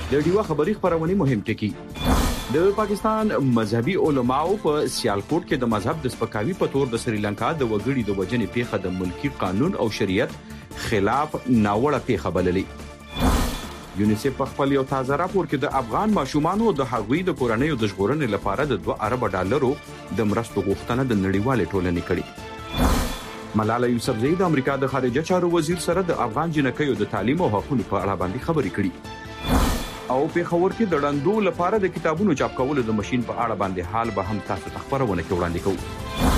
د ډیوا خبری خبرونه مهم ټکی د پاکستان مذهبي علماو په سیالکوټ کې د مذهب د سپکاوي په تور د سریلانکا د وګړي د وجنې پیښه د ملکی قانون او شریعت خلاف ناوړه پیښه بللې یونیسف په خپل یو تازه راپور کې د افغان ماشومانو د هغوی د کورنۍ د ژغورنې لپاره د 2 ارب ډالرو د مرستو غوښتنه د نړیوالې ټولنې کړې ملاله یوسفزئی د امریکا د خارجه چارو وزیر سره د افغان جنکیو د تعلیم او حقوقو په اړه باندې خبرې کړې او په خبر کې د ډندو لپاره د کتابونو چاپ کولو د ماشين په اړه باندې حال به هم تاسو ته خبرونه کې وړاندې کوو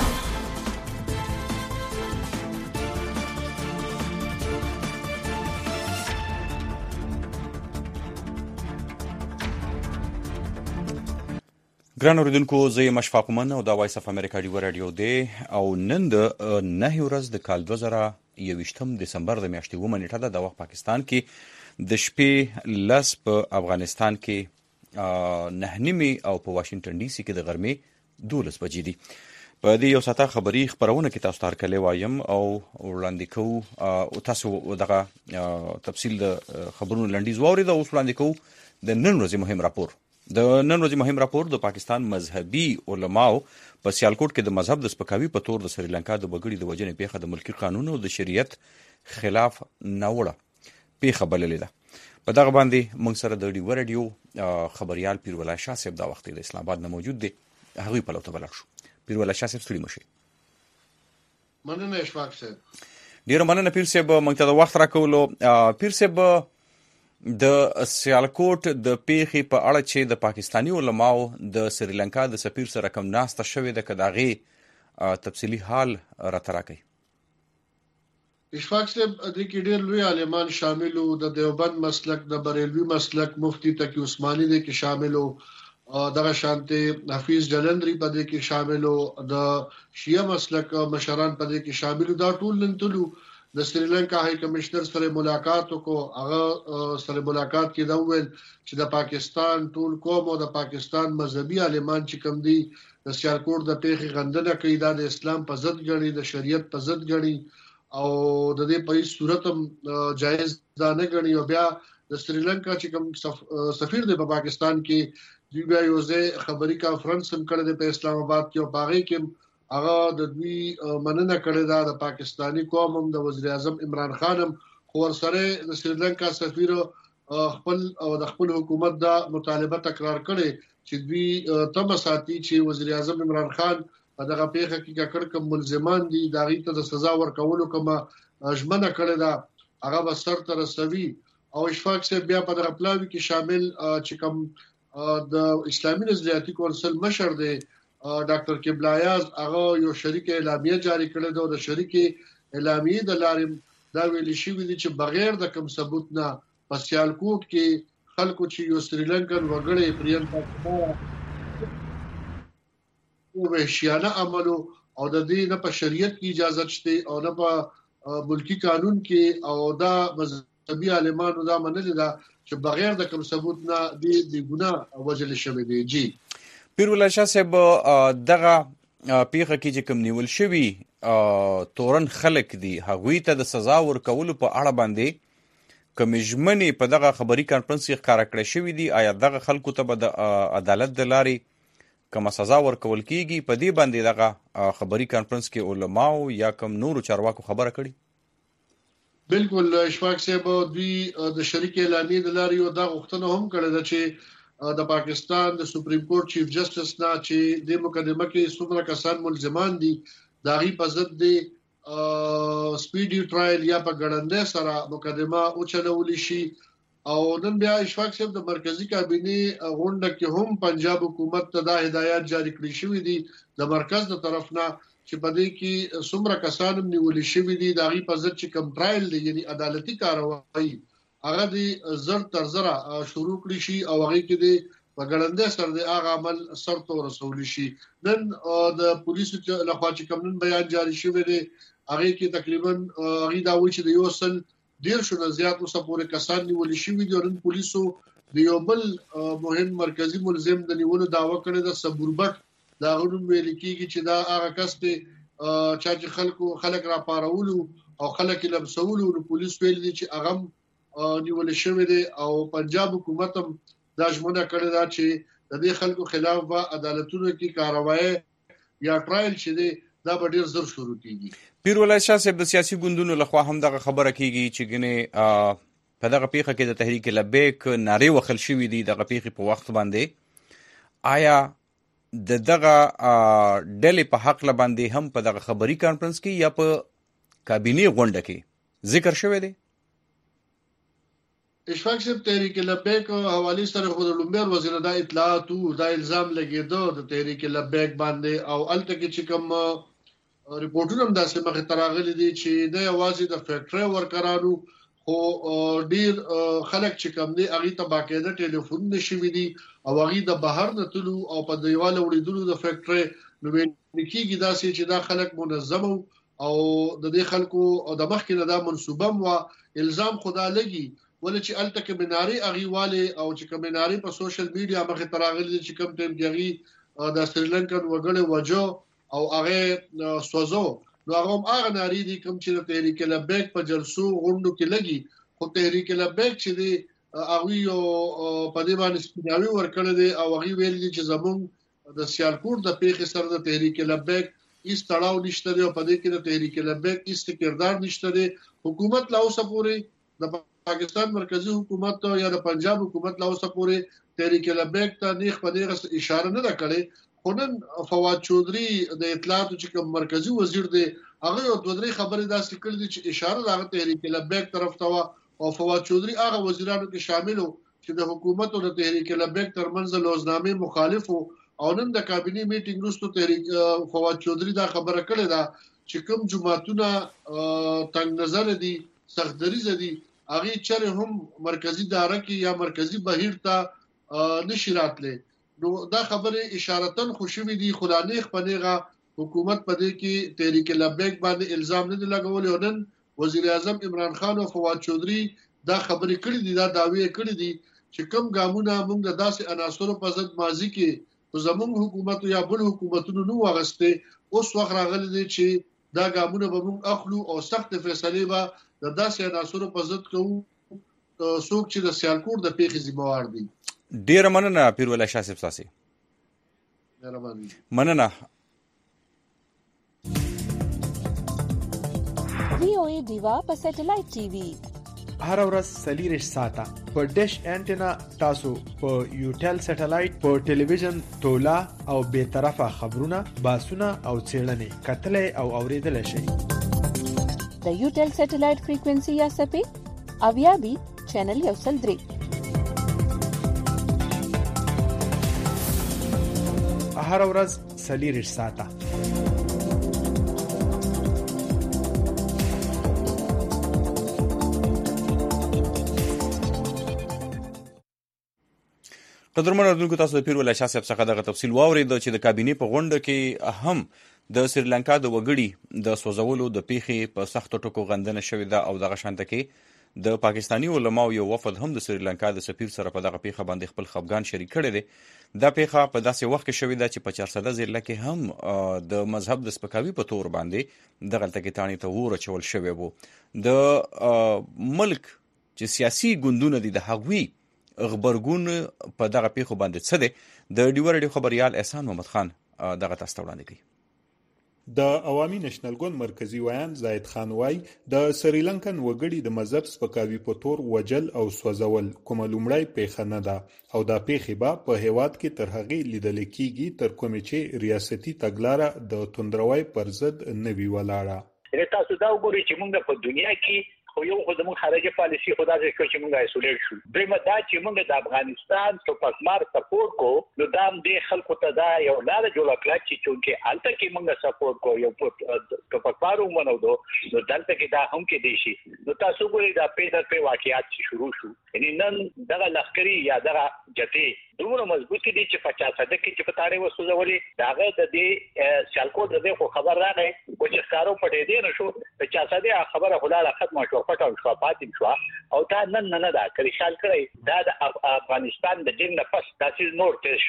ګران اوریدونکو زه مشفاق من او د وایس اف امریکا ډیو رادیو دی او نن د 9 ورځ د کال 2021 دسمبر د میاشتې و منېټه د وخت پاکستان کې د شپې لس په افغانستان کې 9 او په واشنگټن ډي سي کې د غرمې 12 بجې دي په دې یو ساعته خبري خبرونه کې تاسو ته کله وایم او وړاندې کوو او تاسو دغه تفصیل د خبرونو لنډیز واوري دا اوس وړاندې کوو د نن ورځې مهم راپور د نن ورځې مهم راپور د پاکستان مذهبي علماو په سیالکوټ کې د مذهب د سپکاوي په تور د سریلانکا د وګړي د وجنې پیښه د ملکی قانون او د شریعت خلاف ناوړه پیښه بللې ده په دغه باندې موږ سره د ډیو رادیو خبريال پیرولا شاه صاحب دا وخت د اسلام آباد نه موجود دی هغه په لوته بلل شو پیرولا شاه صاحب ستړي مشه مننه اشفاق صاحب ډیر مننه پیر صاحب موږ ته د وخت راکولو پیر صاحب د سیالکوټ د پیښې په اړه چې د پاکستانی علماو د سریلانکا د سفیر سره کوم ناسته شوې ده کداغه تفصیلی حال راته اشفاق صاحب د کې ډېر لوی عالمان شامل وو د دیوبند مسلک د بریلوي مسلک مفتی تقی عثماني د کې شامل وو دغه شانته حفیظ جلندری په دې کې شامل وو د شیعه مسلک مشران په دې کې شامل دا ټول نن تلو د سریلانکا هاي کمشنر سره ملاقات وکړو هغه سره ملاقات کې دا وویل چې د پاکستان ټول قوم او د پاکستان مذهبي عالمان چې کوم دي د سیالکوټ د پیښې غندنه کوي دا د اسلام په ضد غړي د شریعت په ضد غړي او د دې په صورت هم جایز دا نه غړي او بیا د سریلانکا چې کوم سفیر دی په پاکستان کې دوی بیا یو ځای خبري کانفرنس هم کړی په اسلام آباد کې او باغې کې هغه د دوی مننه کړې ده د پاکستانی قوم هم د وزیر اعظم عمران خان هم خو سره د سریلانکا سفیر خپل او د خپل حکومت دا مطالبه تکرار کړي چې دوی تم ساتي چې وزیر اعظم عمران خان په دغه پیښه کې کړکم ملزمان دي دا غي ته د سزا ورکولو کومه ژمنه کړې ده هغه به سر تر رسوي او اشفاق صاحب بیا په دغه پلاوی کې شامل چې کوم د اسلامي نظریاتي کونسل مشر دی ډاکټر کبلایاز هغه یو شریک اعلامیه جاری کړې ده او د شریک اعلامیه د لارې دا ویل شوی دی چې بغیر د کوم ثبوت نه په سیالکوټ کې خلکو چې یو سریلانکن وګړي پریان پاکستان او وحشیانه عملو او د دې نه په شریعت کې اجازه شته او نه په ملکی قانون کې او دا مذهبي عالمانو دا منل ده چې بغیر د کوم ثبوت نه د ګناه وجل شوی دی جی پیرولا شاه صاحب دغه پیښه کې چې کوم نیول شوی تورن خلک دي هغوی ته د سزا ورکولو په اړه باندې کوم ژمنې په دغه خبري کانفرنس کې ښکارا کړې شوې دي آیا دغه خلکو ته به د عدالت د لارې کوم سزا ورکول کیږي په دې باندې دغه خبري کانفرنس کې علماو یا کوم نورو چارواکو خبره کړې بالکل اشفاق صاحب دوی د شریک اعلامیه د لارې یو دا غوښتنه هم کړې ده چې د پاکستان د سپریم کورټ چیف جسټس نه چې د مقدمه کې څومره کسان ملزمان دي دا غي په ضد دي سپیډي ټرایل یا په ګړندې سره مقدمه او چلول شي او نن بیا اشفاق صاحب د مرکزی کابینه غونډه کې هم پنجاب حکومت ته دا هدایت جاری کړی شوې دي د مرکز د طرف نه چې په دې کې څومره کسان نیول شوي دي دا غي په ضد چې کوم ټرایل دی یعنی عدالتي کاروایی هغه دی زر تر زره شروع کړی شي او هغه کې دی په ګړندې سره د هغه عمل سر ته رسول شي نن د پولیسو لخوا چې کوم نن بیان جاری شوی دی هغه کې تقریبا هغه دا وایي چې د یو سل ډیر شو زیات اوسه پورې کسان نیول شوي دي نن پولیسو د یو بل مهم مرکزی ملزم د نیولو داوا کړې ده صبوربک دا غوډم ویل کیږي چې دا هغه کس ته چې خلک را پارولو او خلک لمسولو نو پولیس ویل دي چې هغه نیول شوی دی او پنجاب حکومت هم دا ژمنه کړې ده چې د دې خلکو خلاف به عدالتونو کې کاروایی یا ټرایل چې دی دا به ډیر زر شروع کیږي. پیر ولایت شاه صاحب د سیاسي ګوندونو لخوا هم دغه خبره کیږي چې ګنې په دغه پیښه کې د تحریک لبیک نارې وخل شوې دي دغه پیښې په وخت باندې. آیا د دغه ډلې په حق باندې هم په دغه خبري کانفرنس کې یا په کابینه غونډه کې ذکر شوی دی؟ اشفاق صاحب تحریک لبیک حواله سره خود لومبر وزیر د اطلاعات او د الزام لګیدو د تحریک لبیک باندې او الته کې چې کوم ریپورتونه هم داسې مخه تراغلي دي چې د یوازې د فیکټری ورکرانو خو ډیر خلک چې کوم دي هغه ته باقاعده ټلیفون نشوي دي او هغه د بهر نه تلو او په دیواله وړیدلو د فیکټری نو نکیږي داسې چې دا خلک منظم او د دې خلکو د مخکې نه دا منسوبم او الزام خدا لګي ولې چې الته کې بناري اغيواله او چې کمناري په سوشل میډیا مخه تراغلي چې کوم ټیم کې د سریلانکن وګړي وجو او هغه سوزو نو هغه ناري دي کوم چې تحریک لبیک په جلسو غونډو کې لګي خو تحریک لبیک چې دی هغه یو په دې باندې سپیناوي ورکړل دي او هغه ویل دي چې زمون د سیالکوټ د پیښې سره د تحریک لبیک هیڅ تړاو نشته دی او په دې کې د تحریک لبیک هیڅ کردار نشته دی. حکومت لا اوسه پورې د پاکستان مرکزی حکومت یا د پنجاب حکومت لا اوسه پورې تحریک لبیک ته نیخ په دې اشاره نه کړې. خو نن فواد چودري د اطلاعات چې کوم مرکزی وزیر دی هغه یو دوه درې خبرې داسې کړې دي چې اشاره راغله تحریک لبیک طرف ته او فواد چودري هغه وزیرانو کې شامل وو چې د حکومت او د تحریک لبیک ترمنځ لوزنامې مخالف او نن د کابینه میټینګ وروسته تحریک فواد چودري دا خبره کړې ده چې کوم جماعتونه تنگ نظر دي سخت دریځ دي هغه چره هم مرکزی دایره کې یا مرکزی بهیر ته نشی راتله. نو دا خبره اشارتن خوشوي دي خدانیخ پنیغه حکومت پدې کې تحریک لبیک باندې الزام نه لګول او نن وزیر اعظم عمران خان او فواد چودري دا خبرې کړې دي دا داوی کړې دي چې کوم ګامونه موږ د داسې عناصرو په ضد ماضي کې زموږ حکومت یا بل حکومتونو نو واغسته اوس وخت راغلی دي چې دا ګامونه به موږ اخلو او سخت فیصله به د داسې عناصرو په ضد کوو څوک چې د سیالکوټ د پیښې ذمہوار دي. ډیر مننه پیر ولایت شاه صاحب تاسو. مننه. VOA دیوا په سټلایټ ټي وي هر ورځ 40 ساعته په ډیش انټینا تاسو په یوټل سټلایټ په ټلویزیون تولا او به طرفه خبرونه باسونه او چیرلنې کتلې او اوریدل شي. د یوټل سټلایټ فریکوئنسي یا سپې اویا بي چینل یو سل درې هر ورځ 40 ساعته. قدرمن اردوونکو تاسو د پیر ولایت شاه صاحب څخه دغه تفصیل واورید چې د کابینې په غونډه کې هم د سریلانکا د وګړي د سوزولو د پیښې په سختو ټکو غندنه شوې ده او دغه شانته کې د پاکستانی علماو یو وفد هم د سریلانکا د سفیر سره په دغه پیښه باندې خپل خفګان شریک کړی دی. دا پیښه په داسې وخت کې شوې ده چې په 400 ضلع کې هم د مذهب د سپکاوي په تور باندې دغه تکتانی ته ورچول شوی وو. د ملک چې سیاسي ګوندونه دي د هغوی خبرګون په دغه پیښو باندې څه دی د ډیورډي خبريال احسان محمد خان دغه تاسو ته وړاندې کوي. د عوامي نېشنل ګوند مرکزی ویان زاید خان وای د سریلانکن وګړي د مذهب سپکاوي په تور وجل او سوځول کومه لومړی پیښه نه ده او دا پیښه به په هیواد کې تر هغې لیدل کیږي تر کومه چې ریاستي تګلارې د توندروي پر ضد نه وی ولاړه. تاسو دا وګورئ چې موږ په دنیا کې خو یو خو زموږ خارجي پالیسي خدا دې کوي چې موږ ایسولیټ شو. دویمه دا چې موږ د افغانستان په پاسمار سپورټ کو نو دا د خلکو ته دا یو لاره جوړ کړل چې چونکه الته کې موږ سپورټ کو یو په پاسمارو منو نو دلته کې دا هم کې دي شي. نو تاسو ګورئ دا په واقعیت شروع شو. یعنی نن دغه لخرې یا دغه جټې دومره مضبوط دي چې 50 صدې کې چې په تاریخ وسوځولې داغه د دې سیالکوټ د خو خبر راغی او چې ښکارو پټې دي نشو 50 صدې خبره خلاله ختمه شو پټاو شو پاتې شو او دا نن نه دا کړي خیال کړی دا د افغانستان د جنگ نه پس تاسو نور تیر شو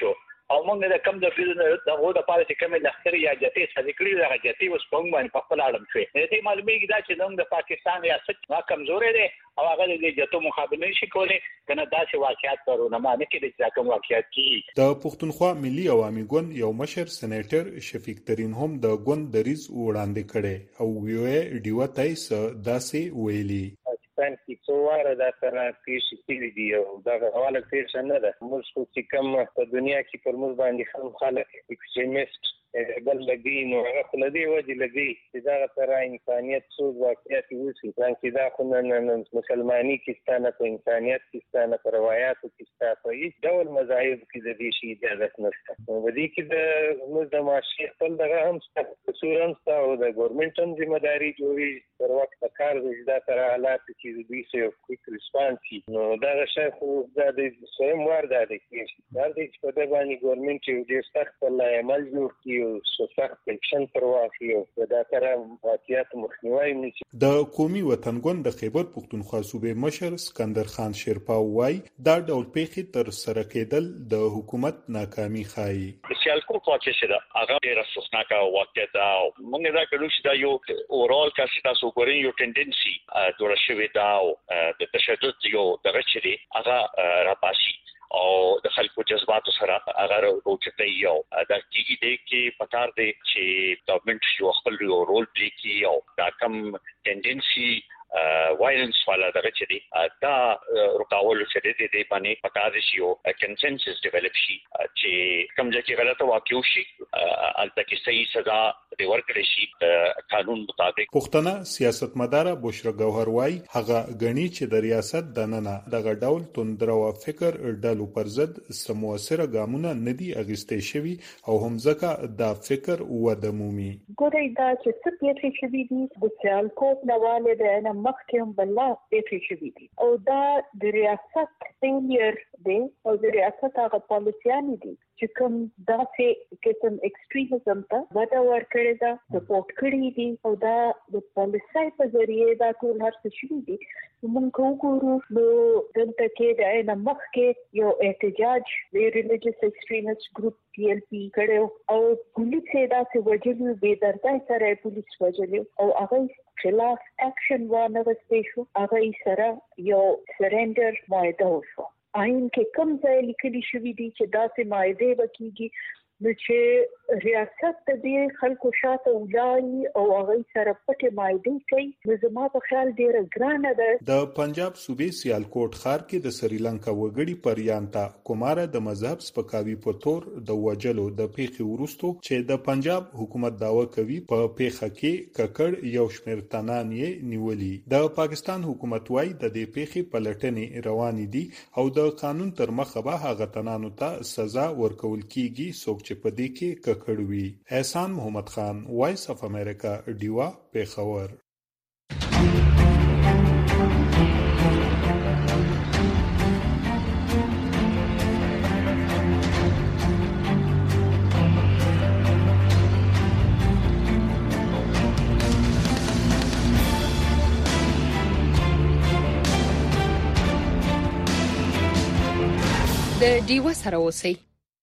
او موږ د کم د فیزن د غو د پاره چې کوم لخر یا جتی صدیقلی د جتی اوس په باندې په خپل اړم شوی دې معلومیږي دا چې نن د پاکستان ریاست لا کمزورې ده او هغه د جتو مقابله نشي کولای کنه داسې واقعیت پرونه معنی کې د کوم واقعیت کې د پښتونخوا ملي عوامي ګوند یو مشر سېنیټر شفیق ترین هم د ګوند دریز وړاندې کړي او ویوه ډیو تایس داسې ویلي پاکستان کې څو واره دا تر پیښې کېږي دي او دا حواله پیښه نه ده موږ چې کوم په دنیا کې پر موږ باندې خلک ایکستریمیست بل لګي نو هغه خلدي وجه لګي چې دا تر انسانيت څو واقعیت وسی ځکه دا خو نن مسلمانۍ کې ستانه په انسانيت کې ستانه په روایتو کې ستانه په هیڅ ډول مذاهب کې د دې شي اجازه نشته نو ودی کې د موږ د معاشي خپل دغه هم څورم او د ګورنمنت هم ځمېداري جوړي تر وخت کار د دا تر حالات چې دوی سره کویک ریسپانس نو دا شاید خو د سیم وار د کې دا د په دغه باندې ګورنمنت یو ډیر سخت عمل جوړ کړي سخت اکشن پر واخلي او دا تر واقعیت مخنیوي نشي د قومي وطن ګوند د خیبر پښتونخوا صوبې مشر اسکندر خان شیرپا وای دا ډول پیښې تر سره کېدل د حکومت ناکامي ښایي سیالکوټ واقع شوه هغه ډیر افسوسناک واقع دا موږ دا کړو چې دا یو اورال کاسي تاسو ګورئ یو ټندنسي جوړ شوی دا د تشدد یو دغه چي هغه راپاسي او د خلکو جذباتو سره هغه راوچتای یو دا کیږي د کې پکار دی چې ګورنمنت یو خپل رول پلی کوي او دا کم ټندنسي وایلنس والا دغه چې دی دا رکاول چې دی د باندې پکار شي او کنسنسس ډیولپ شي چې کوم ځکه غلطه واقع شي البته کې صحیح سزا د ورکړې شي قانون مطابق پښتنه سیاستمدار بشرا ګوهر وای هغه غنی چې د ریاست د ننه دغه ډول توندرو فکر ډالو پر ضد سموثره ګامونه ندي اغستې شوی او هم ځکه دا فکر ودمومي ګورې دا چې څه پیښې شوې دي د سیالکوټ نواله د مخکې بل پیښې شوې دي او دا د ریاست فیلیر دی او د ریاست هغه پالیسیانې دي چې کوم داسې قسم ایکستریمزم ته وده ورکړې ده سپورټ کړی دي او دا د پالیسۍ په ذریعه دا ټول هر څه شوي دي موږ وګورو نو دلته کې د عین مخکې یو احتجاج د ریلیجیس ایکستریمست ګروپ PLP کړو او پولیس یې داسې وجلو بې دردۍ سره پولیس وجلو او هغه خلاف اکشن وانغستې شو هغه سره یو سرندر معاهده وشو آئین کې کم ځای لیکلي شوي دي چې داسې معاهدې وکړي نو چې ریاست د دې خلکو شاته ولاړي او هغه سره پټه معاهده کوي نو زما په خیال ډیره ګرانه ده د پنجاب صوبې سیالکوټ ښار کې د سریلانکا وګړي پریانتا کوماره د مذهب سپکاوي په تور د وجلو د پیښې وروستو چې د پنجاب حکومت داوا کوي په پیښه کې ککړ یو شمېر تنان یې نیولي د پاکستان حکومت وايي د دې پیښې پلټنې روانې دي او د قانون تر مخه به هغه تنانو ته سزا ورکول کیږي څوک چې په دې کې ککړ وي احسان محمد خان وایس اف امریکا ډیوا پیښور د ډیوا سره اوسئ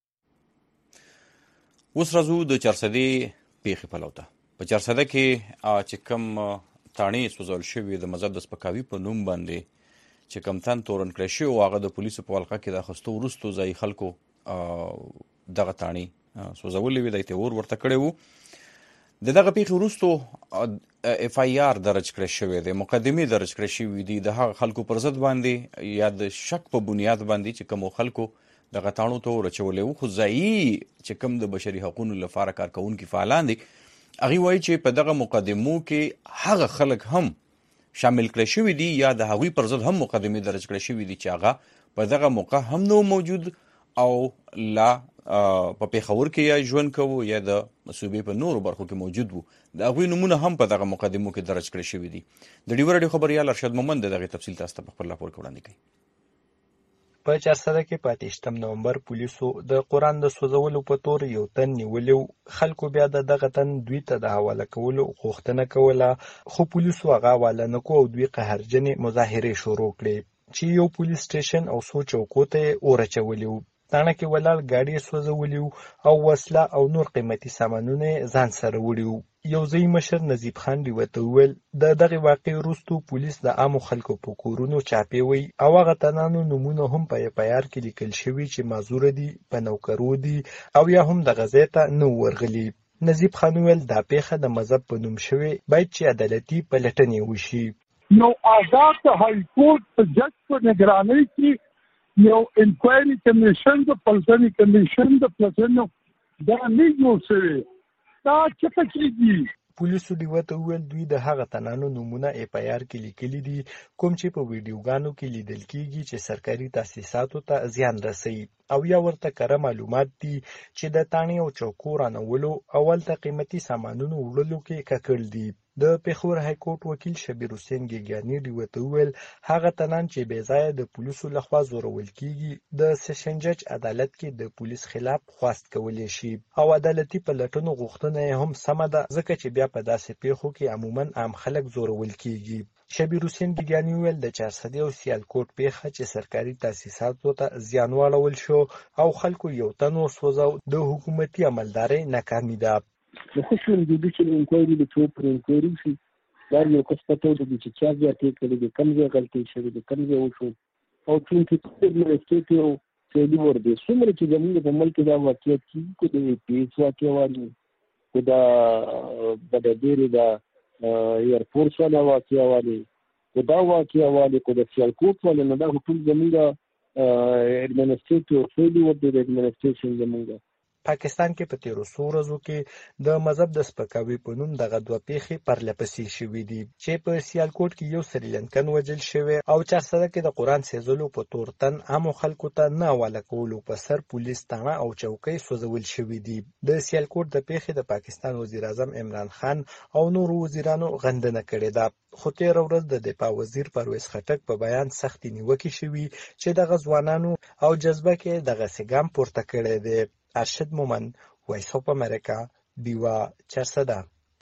اوس راځو د چارسدې پیښې پلوته په چارسده کې چې کم تاڼې سوځول شوي د مذهب د سپکاوي په نوم باندې چې کم تن تورن کړی شوی او هغه د پولیسو په ولقه کې د اخیستو وروستو ځایي خلکو دغه تاڼې سوځولې وې دی ته اور ورته کړی و د دغه پیښې وروستو FIR درج کړی شوی دی مقدمې درج کړی شوي دي د هغه خلکو پر ضد باندې یا د شک په بنیاد باندې چې کومو خلکو دغه تاڼو ته ورچولې وو خو ځایي چې کوم د بشري حقوقو لپاره کارکوونکي فعالان دي هغوی وایي چې په دغه مقدمو کې هغه خلک هم شامل کړی شوي دي یا د هغوی پر ضد هم مقدمې درج کړی شوي دي چې هغه په دغه موقع هم نو موجود او لا په پیښور کې یا ژوند کوو یا د صوبې په نورو برخو کې موجود وو د هغوی نومونه هم په دغه مقدمو کې درج کړی شوي دي د ډیوا راډیو خبریال ارشد مومند د دغې تفصیل تاسو ته په خپل راپور کې وړاندې کوي په چارسده کې په 28 نومبر پولیسو د قرآن د سوځولو په تور یو تن نیولی خلکو بیا دغه تن دوی ته د حواله کولو غوښتنه کوله خو پولیسو هغه حواله نه کړو او دوی قهرجنې مظاهرې شروع کړې چې یو پولیس سټیشن او څو چوکو ته اور اچولي وو تاڼه کې ولاړ ګاډي سوځولي او وسله او نور قیمتي سامانونه ځان سره وړي. یو ځای مشر نظیب خان ریوته وویل د دغه واقعې وروسته پولیس د عامو خلکو په کورونو چاپې وی او هغه تنانو نومونه هم په اف آی آر کې لیکل شوي چې معذوره دي، په نوکرو دي او یا هم دغه ځای ته نه ورغلي. نظیب خان وویل دا پیښه د مذهب په نوم شوې، باید چې عدالتي پلټنې وشي. نو آزاد های کورټ په جج په نگرانۍ کې یو انکوایري کمیشن د پلټنې کمیشن د پلټنو دا نه جوړ شوی. دا څه کېږي؟ پولیسو ډیوته وویل دوی د هغه تنانو نومونه اف آی آر کې لیکلي دي کوم چې په ویډیوګانو کې لیدل کېږي چې سرکاري تاسیساتو ته زیان رسوي او یا ورته کره معلومات دي چې د تاڼې او چوکو رانولو او هلته قیمتي سامانونو وړلو کې ککړ دي. د پېښور های کورټ وکیل شبیر حسین ګیګیاني ډیوته وویل هغه تنان چې بې ځایه د پولیسو لخوا زورول کېږي د سیشن جج عدالت کې د پولیس خلاف خواست کولی شي او عدالتي پلټنو غوښتنه یې هم سمه ده ځکه چې بیا په داسې پیښو کې عموما عام خلک زورول کېږي. شبیر حسین ګیګیاني وویل د چارسدي او سیالکوټ پیښه چې سرکاري تاسیساتو ته زیان واړول شو او خلکو یو تن وسوځاو د حکومتي عملدارۍ ناکامي ده. د خوشو جوډیشل انکوایري د څو پر انکوایري شي دا یو کس پته ولري چې چا زیاتې کړي د کم ځای غلطي شوې د کم ځای وشو او چې ایڈمنسټریټیو فیلور دی څومره چې زموږ په ملک دا واقعیت کېږي کو د پیس واقع وایي کو دا بدبیر دا ایرفورس والا واقع وایي کو دا واقع وایي کو د سیالکوټ والا نه دا ټول زموږ ایڈمنسټریټیو فیلور دی د ایڈمنسټریشن زموږ. پاکستان کې په تیرو څو ورځو کې د مذهب د سپکاوي په نوم دغه دوه پیښې پرلپسې شوې دي چې په سیالکوټ کې یو سریلنکن وژل شوی او چارسده کې د قرآن سیزلو په تور تن عامو خلکو ته نه حواله کولو په سر پولیس تاڼه او چوکۍ سوځول شوي دي. د سیالکوټ د پیښې د پاکستان وزیر اعظم عمران خان او نورو وزیرانو غندنه کړې ده. خو تېره ورځ د دفاع وزیر پرویز خټک په بیان سختې نیوکې شوي چې دغه ځوانانو او جذبه کې دغسې ګام پورته کړی دی. ارشد مومن، وایس اف امریکا، بیوا چارسده.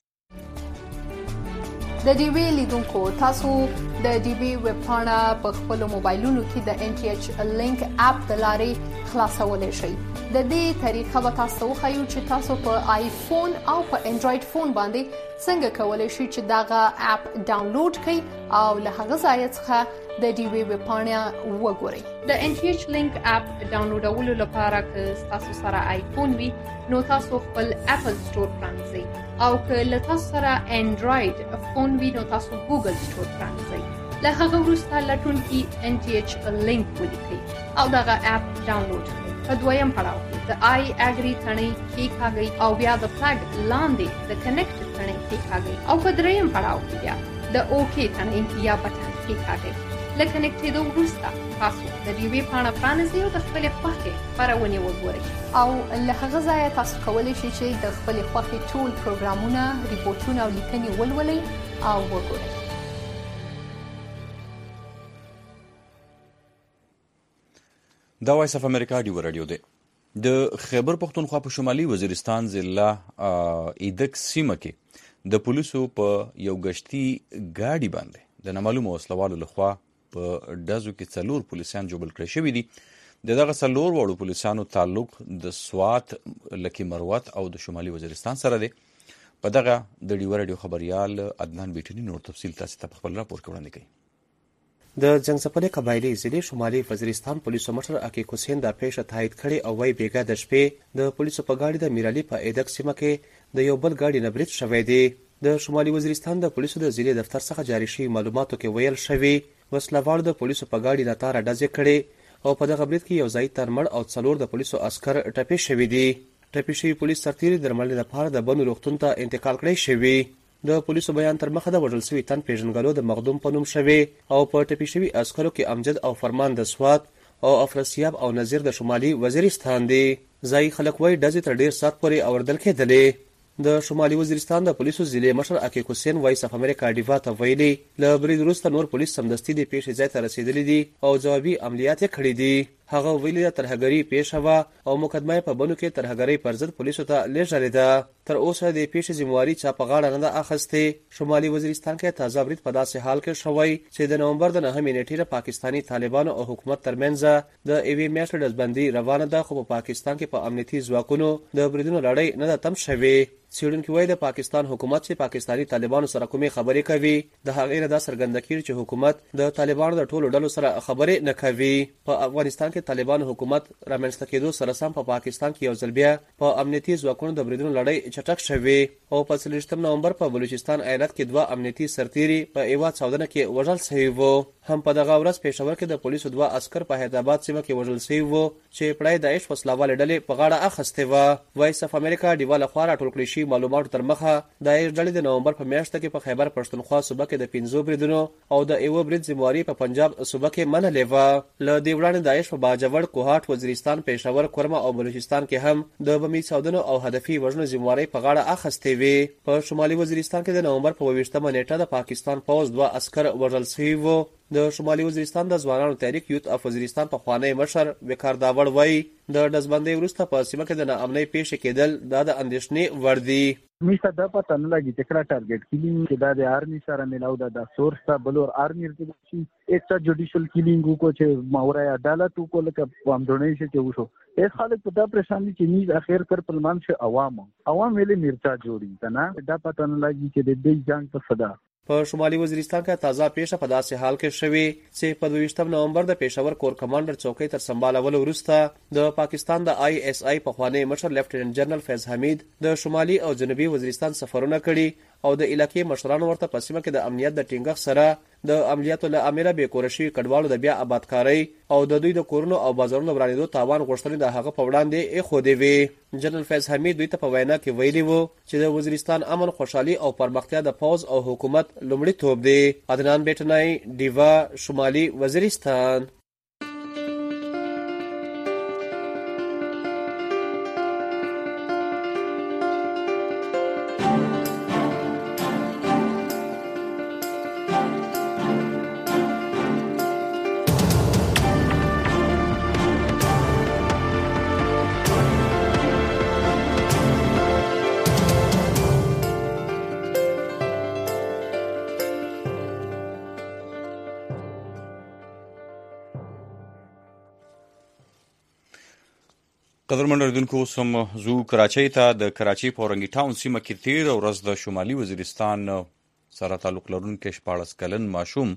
د ډي وی لیدونکو تاسو د ډي وی ویب پاڼه په خپل موبایلونو کې د ان ټي ایچ لینک اپ د لارې خلاصولای شئ. د دې طریقه به تاسو وښیو چې تاسو په آیفون او په انډراید فون باندې څنګه کولای شئ چې دغه اپ ډاونلوډ کړئ او له هغه ځای څخه د ډي وی ویب پاڼه وګورئ. د ان ټي ایچ لینک اپ ډاونلوډولو لپاره که تاسو سره آیفون وي نو تاسو خپل اپل سٹور پرانځئ او که له تاسو سره انډراید فون وي نو تاسو ګوګل سٹور پرانځئ. له هغه وروسته لټونکي ان ټي ایچ لینک ولیکئ او دغه اپ ډاونلوډ کړئ. په دویم پړاو کې د آی اګری تڼۍ کېکاږئ او بیا د فلګ لاندې د کنیکټ تڼۍ کېکاږئ او په دریم پړاو کې بیا د اوکې تڼۍ یا بټن کېکاږئ. له کنیکټېدو وروسته تاسو د ډي وی پاڼه پرانیزئ او د خپلې خوښې خپرونې وګورئ او له هغه ځایه تاسو کولی شئ چې د خپلې خوښې ټول پروګرامونه، ریپورټونه او لیکنې ولولئ او وګورئ. دا وایس اف امریکا ډیو رادیو دی. د خیبر پختونخوا په شمالي وزیرستان ضلع ایدک سیمه کې د پولیسو په یو گشتي ګاډي باندې د نامعلومو وسلوالو لخوا په ډزو کې 4 پولیسان جوړ کړی شوي دي. دغه 4 وړو پولیسانو تعلق د سوات، لکی مروت او د شمالي وزیرستان سره دی. په دغه د ډیو رادیو خبريال عدنان بیټنی نور تفصیل تاسو ته په خپل راپور کې وړاندې کوي. د جنگسپلې قبایلی ضلع شمالي وزیرستان پولیسو مشر عقیق حسین دا پیښه تایید کړې او وايي بیګا د شپې د پولیسو په ګاډي د میرالي په ایدک سیمه کې د یو بل ګاډي نه برید شوی دی. د شمالي وزیرستان د پولیسو د ضلع دفتر څخه جاري شوي معلوماتو کې ویل شوي وسلوالو د پولیسو په ګاډي نه تاره ډزې کړې او په دغه برید کې یو ځای تر مړ او 4 د پولیسو عسکر ټپي شوي دي. ټپي شوي پولیس سرتیري درملنې لپاره د بنو روغتون ته انتقال کړی شوي. د پولیسو بیان تر مخه د وژل شوي تن پیژنګلو د مخدوم په نوم شوی او په ټپي شوي عسکرو کې امجد او فرمان د سوات او افراسیاب او نظیر د شمالي وزیرستان دي. ځای خلک وایي ډزې تر ډیر سات پورې اوردل کېدلې. د شمالي وزیرستان د پولیسو ضلع مشر عقیق حسین وایس اف امریکا ډیوا ته ویلي له برید وروسته نور پولیس سمدستي د پیښې ځای ته رسېدلي دي او ځوابي عملیات یې کړي دي. هغه ویلي ترهګري پیښه وه او مقدمه په بنو کې ترهګري پر ضد پولیسو ته لیږلې ده. تر اوسه د پیښې ذمہواري چا په غاړه نه ده اخیستې. شمالي وزیرستان کې تازه برید په داسې حال کې شوی چې د نومبر د 9 نیټې پاکستاني طالبانو او حکومت ترمنځ د ایوي میاشتې ډزبندي روانه ده، خو په پاکستان کې په امنیتي ځواکونو د بریدونو لړۍ نه ده تم شوې. څېړونکي وایي د پاکستان حکومت چې پاکستاني طالبانو سره کومې خبرې کوي د هغې نه دا څرګنده کېږي چې حکومت د طالبانو د ټولو ډلو سره خبرې نه کوي. په افغانستان کې طالبانو حکومت رامنځته کېدو سره سم په پاکستان کې یو ځل بیا په امنیتي ځواکونو د بریدونو لړۍ چټک شوې او په 30 نومبر په بلوچستان ایالت کې 2 امنیتي سرتیري په یوه چاودنه کې وژل شوي وو. هم په دغه ورځ پېښور کې د پولیسو 2 عسکر په حیدرآباد سیمه کې وژل شوي وو چې پړای داعش وسلهوالې ډلې په غاړه اخیستې وه. وایس اف امریکا ډیوا لخوا راټول کړي شوي معلوماتو تر مخه داعش ډلې د نومبر په میاشت کې په خیبر پښتونخوا صوبه کې د 5 بریدونو او د یو برید ذمہواري په پنجاب صوبه کې منلې وه. له دې وړاندې داعش په باجوړ، کوهاټ، وزیرستان، پېښور، کورما او بلوچستان کې هم د بمي چاودنو او هدفي وژنو ذمہواري په غاړه اخیستې وې. په شمالي وزیرستان کې د نومبر په 28 نیټه د پاکستان پوځ 2 عسکر وژل شوي وو. د شمالي وزیرستان د ځوانانو تحریک یوت اف وزیرستان پخوانی مشر وقار داوړ وایي د ډزبندۍ وروسته په سیمه کې د ناامنۍ پیښې کېدل دا د اندېښنې وړ دي. میسته دا پته نه لګي چې کله ټارګټ کیلینګ کې دا د آرمي سره ملاو ده د سورس ته بلور آرمي ورته شي ایکسټرا جوډیشل کیلینګ کو چې ماورای عدالت کو لکه پامدونی شي چې وشو اس حالت په دا پریشانی چې نیز اخر کر پرمان شي عوام ویلې مرچا جوړي کنه دا پته نه لګي چې د دې جنگ په صدا. په شمالي وزیرستان کې تازه پیښه په داسې حال کې شوې چې په 22 نومبر د پېښور کور کمانډر چوکۍ تر سمبالولو وروسته د پاکستان د ISI پخوانی مشر لیفټیننټ جنرال فیض حمید د شمالي او جنوبي وزیرستان سفرونه کړي او د علاقې مشرانو ورته په سیمه کې د امنیت د ټینګښت سره د عملیاتو له امله بې کوره شوي کډوالو د بیا آبادکارۍ او د دوی د کورونو او بازارونو ورانېدو تاوان غوښتنې د هغه په وړاندې ایښودې وې. جنرال فیض حمید دوی ته په وینا کې ویلي وو چې د وزیرستان امن، خوشحالي او پرمختیا د پوځ او حکومت لومړیتوب دی. عدنان بیټنای، ډیوا، شمالي وزیرستان. قدرمن اوریدونکو، اوس هم زو کراچۍ ته. د کراچۍ په اورنګي ټاون سیمه کې تېره ورځ د شمالي وزیرستان سره تعلق لرونکی 14 کلن ماشوم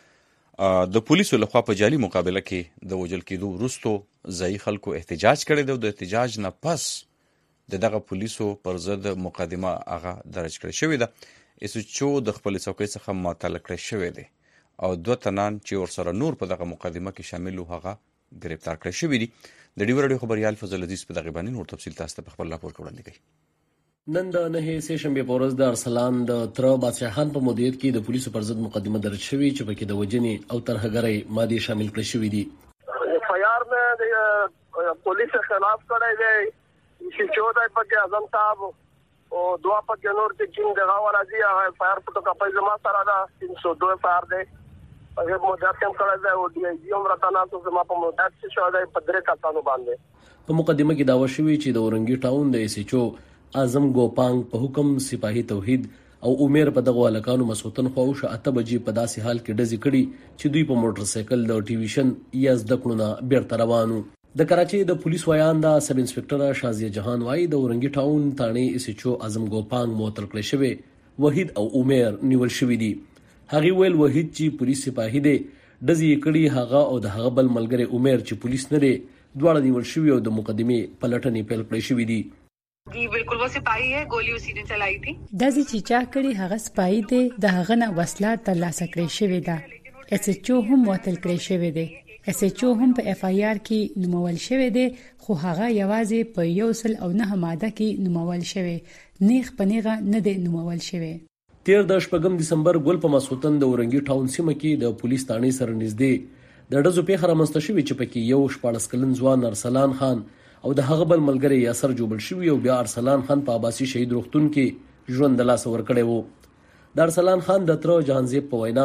د پولیسو لخوا په جعلي مقابله کې د وژل کېدو وروسته ځایي خلکو احتجاج کړی دی او د احتجاج نه پس د دغه پولیسو پر ضد مقدمه هغه درج کړې شوې ده. SHO د خپلې څوکۍ څخه معطله کړی شوی دی او 2 تنان چې ورسره نور په دغه مقدمه کې شامل وو هغه ګرفتار کړی شوي دي. د ډیو راډیو خبريال فضل عزیز په دغه باندې نور تفصیل تاسو ته په خپل راپور کې وړاندې کوي. نن د 9 سه شنبه په ورځ د ارسلان د تر بادشاهان په مدیریت کې د پولیسو پر ضد مقدمه درج شوې چې پکې د وجنې او ترهګرۍ ماده شامل کړي شوې دي. FIR د پولیسو خلاف کړی دی چې 14 پکې اعظم صاحب او 2 پکې نور چې کوم دغه ورازي FIR په توګه په ځما سره دا 302 FIR دی. هغه مدت هم کړی دی او دی هم راته ناسو زما په مدت چې شو دی په 3 کسانو باندې. په مقدمه کې داوا شوی چې د اورنګي ټاون د SHO اعظم ګوپانګ په حکم سپاهي توحید او عمر په دغه هلکانو مسوتن خواوشه 8 بجې په داسې حال کې ډزې کړي چې دوی په موټر سایکل د ټیویشن یا زده کړو بیرته روانو. د کراچۍ د پولیس وایاندا سب انسپکټر شازیه جهان وايي د اورنګي ټاون تانې SHO اعظم ګوپانګ معطل کړی شوی، وحید او عمر نیول شوی دي. هغه ویل وحید چې پولیس سپاهي دی ډزې کړي، هغه او د هغه بل ملګری عمر چې پولیس نه دی دواړه نیول شوي او د مقدمې پلټنې پیل کړې شوې دي. जी बिल्कुल वो सिपाही है, गोली उसी ने चलाई थी. داسې چې چا کړي هغه سپاهي دی، د هغه نه وسله ترلاسه کړې شوې ده. SHO هم معطل کړی شوی دی. SHO هم په FIR کې نومول شوی دی، خو هغه یوازې په 109 ماده کې نومول شوی، نیغ په نیغه نه دی نومول شوی. تیر د 8 دسمبر ګل په مسوتن د اورنګي ټاون سیمه کې د پولیس تانې سره نږدې د ډزو پیښه رامنځته شوې چې پکې یو 14 کلن ځوان ارسلان خان او د هغه بل ملګری یاسر جوبل شوی او بیا ارسلان خان په عباسي شهید روغتون کې ژوند د لاس ور کړی وو. د ارسلان خان د تر جهانزیب په وینا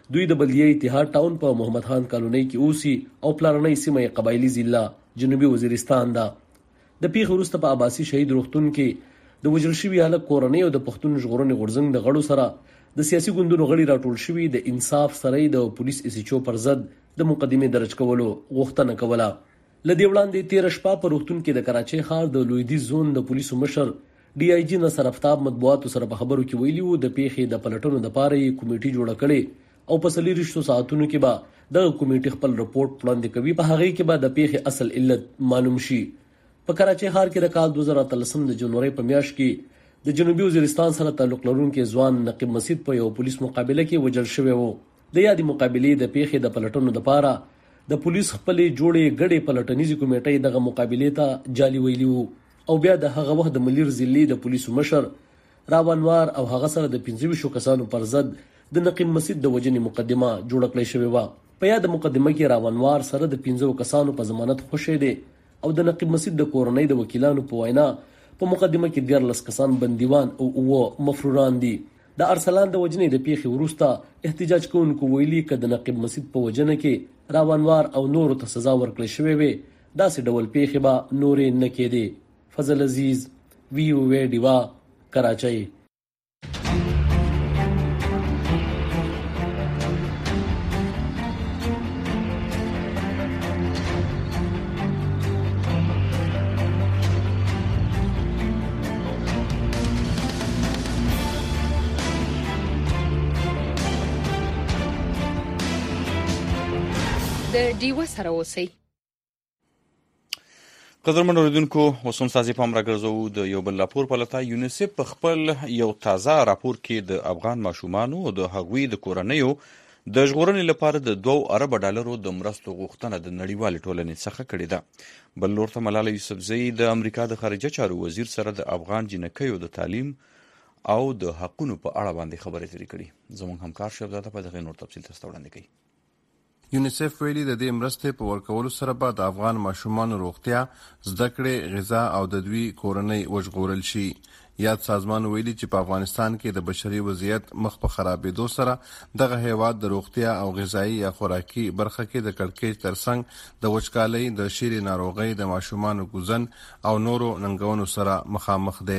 دوی د بلدیه اتحاد ټاون په محمد خان کالونی کې اوسي او پلارنۍ سیمه قبایلی ضلع جنوبي وزیرستان ده. د پیښې وروسته په عباسي شهید روغتون کې د وژل شوي هلک کورنۍ او د پښتون ژغورنې غورځنګ د غړو سره د سیاسي ګوندونو غړي راټول شوي د انصاف سره د پولیس SHO پر ضد د مقدمې درج کولو غوښتنه کوله. لدې وړاندې 13 شپه په روغتون کې د کراچۍ ښار د لویدیځ زون د پولیسو مشر DIG نصر افتاب مطبوعاتو سره په خبرو کې ویلي وو د پیښې د پلټنو لپاره یې کمیټې جوړه کړې او په 24 ساعتونو کې به دغه کمیټې خپل رپورټ وړاندې کوي. په هغه کې به د پیښې اصل علت معلوم شي. په کراچۍ ښار کې د کال 2013 د جنوري په میاشت کې د جنوبي وزیرستان سره تعلق لرونکي ځوان نقیب مسعود په یو پولیس مقابله کې وژل شوی وو. د یادې مقابلې د پیښې د پلټنو لپاره د پولیس خپلې جوړې ګډې پلټنیزې کمیټې دغه مقابلې ته جالي ویلي وو او بیا د هغه وخت د ملیر ضلعي د پولیسو مشر راونوار او هغه سره د 25 کسانو پر ضد د نقیب مسعود د وژنې مقدمه جوړه کړې شوې وه. په یاد مقدمه کې راونوار سره د 15 کسانو په ضمانت خوشی دی او د نقیب مسعود د کورنۍ د وکیلانو په وینا په مقدمه کې 14 کسان بندیوان او 9 مفروران دي. د ارسلان د وجنې د پیښې وروسته احتجاج کوونکو ویلي چې د نقیب مسعود په وجنه کې راونوار او نورو ته سزا ورکړل شوې وي داسې ډول پیښې به نورې نه کېدې. فضل عزیز VOA ډیوا کراچۍ. د ډیوا سره اوسئ. قدرمن اوریدونکو اوس هم ستاسو پام راګرځوو د یو بل راپور په لټه. یونیسف په خپل یو تازه راپور کې د افغان ماشومانو او د هغوی د کورنیو د ژغورنې لپاره د $2 ارب د مرستو غوښتنه د نړیوالې ټولنې څخه کړې ده. بل لور ته ملاله یوسفزۍ د امریکا د خارجه چارو وزیر سره د افغان جنکیو د تعلیم او د حقونو په اړه باندې خبرې اترې کړي. زموږ همکار شهزاده په دغه نور تفصیل تاسو وړاندې کوي. یونیسف ویلي د دې مرستې په ورکولو سره به د افغان ماشومانو روغتیا، زده کړې، غذا او د دوی کورنۍ وژغورل شي. یاد سازمان ویلي چې په افغانستان کې د بشري وضعیت مخ په خرابېدو سره دغه هیواد د روغتیا او غذایي یا خوراکي برخه کې د کړکېچ ترڅنګ د وچکالۍ، د شیرې ناروغۍ، د ماشومانو کوزن او نورو ننګونو سره مخامخ دی.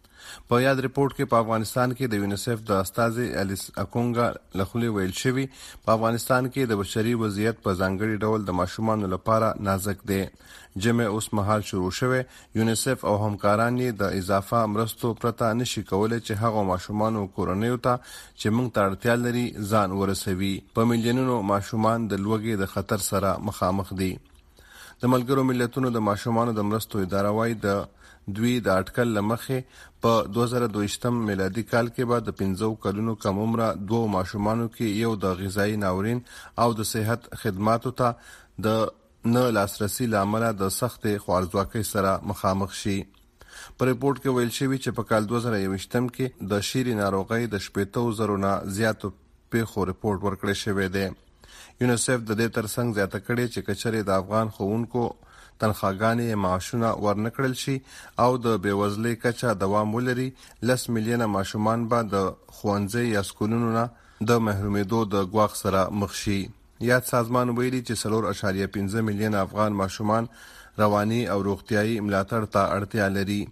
په یاد ریپورت کې په افغانستان کې د یونیسف د استاذ الیس اکونګا لخوا ویل شوی په افغانستان کې د بشري وضعیت په ځانګړي ډول د ماشومانو لپاره نازک دی. جمع اوس مهال شروع شوه. یونیسف او همکاران یې د اضافه مرستو پرته نشي کولای چې هغه ماشومانو کورنیو ته چې موږ ته اړتیا لري ځان ورسوي. په میلیونونو ماشومان د لوږې د خطر سره مخامخ دي. د ملګرو ملتونو د ماشومانو د مرستو اداره وايي د دوی د اټکل لمخې په 2022 میلادي کال کې به د 15 کلونو کم عمره 2 ماشومانو کې یو د غذایی ناورین او د صحت خدماتو ته د نه لاسرسي لامل د سخت خوارځواکۍ سره مخامخ شي. په ریپورت کې ویل شوی چې په کال 2021 کې د شیرې ناروغۍ د 80,000 نه زیاتو پیښو ریپورت ورکړی شوی دی. یونیسف د دې ترڅنګ زیاته کړې چې کچرې د افغان ښوونکو تنخواګانې معاشونه ورنکړل شي او د بیوزلۍ کچه دوام ولري 10 میلیونه ماشومان به د ښوونځي یا سکولونو نه د محرومېدو د ګواښ سره مخ شي. یاد سازمان ویلي چې 4.5 میلیونه افغان ماشومان رواني او روغتیايي ملاتړ ته اړتیا لري.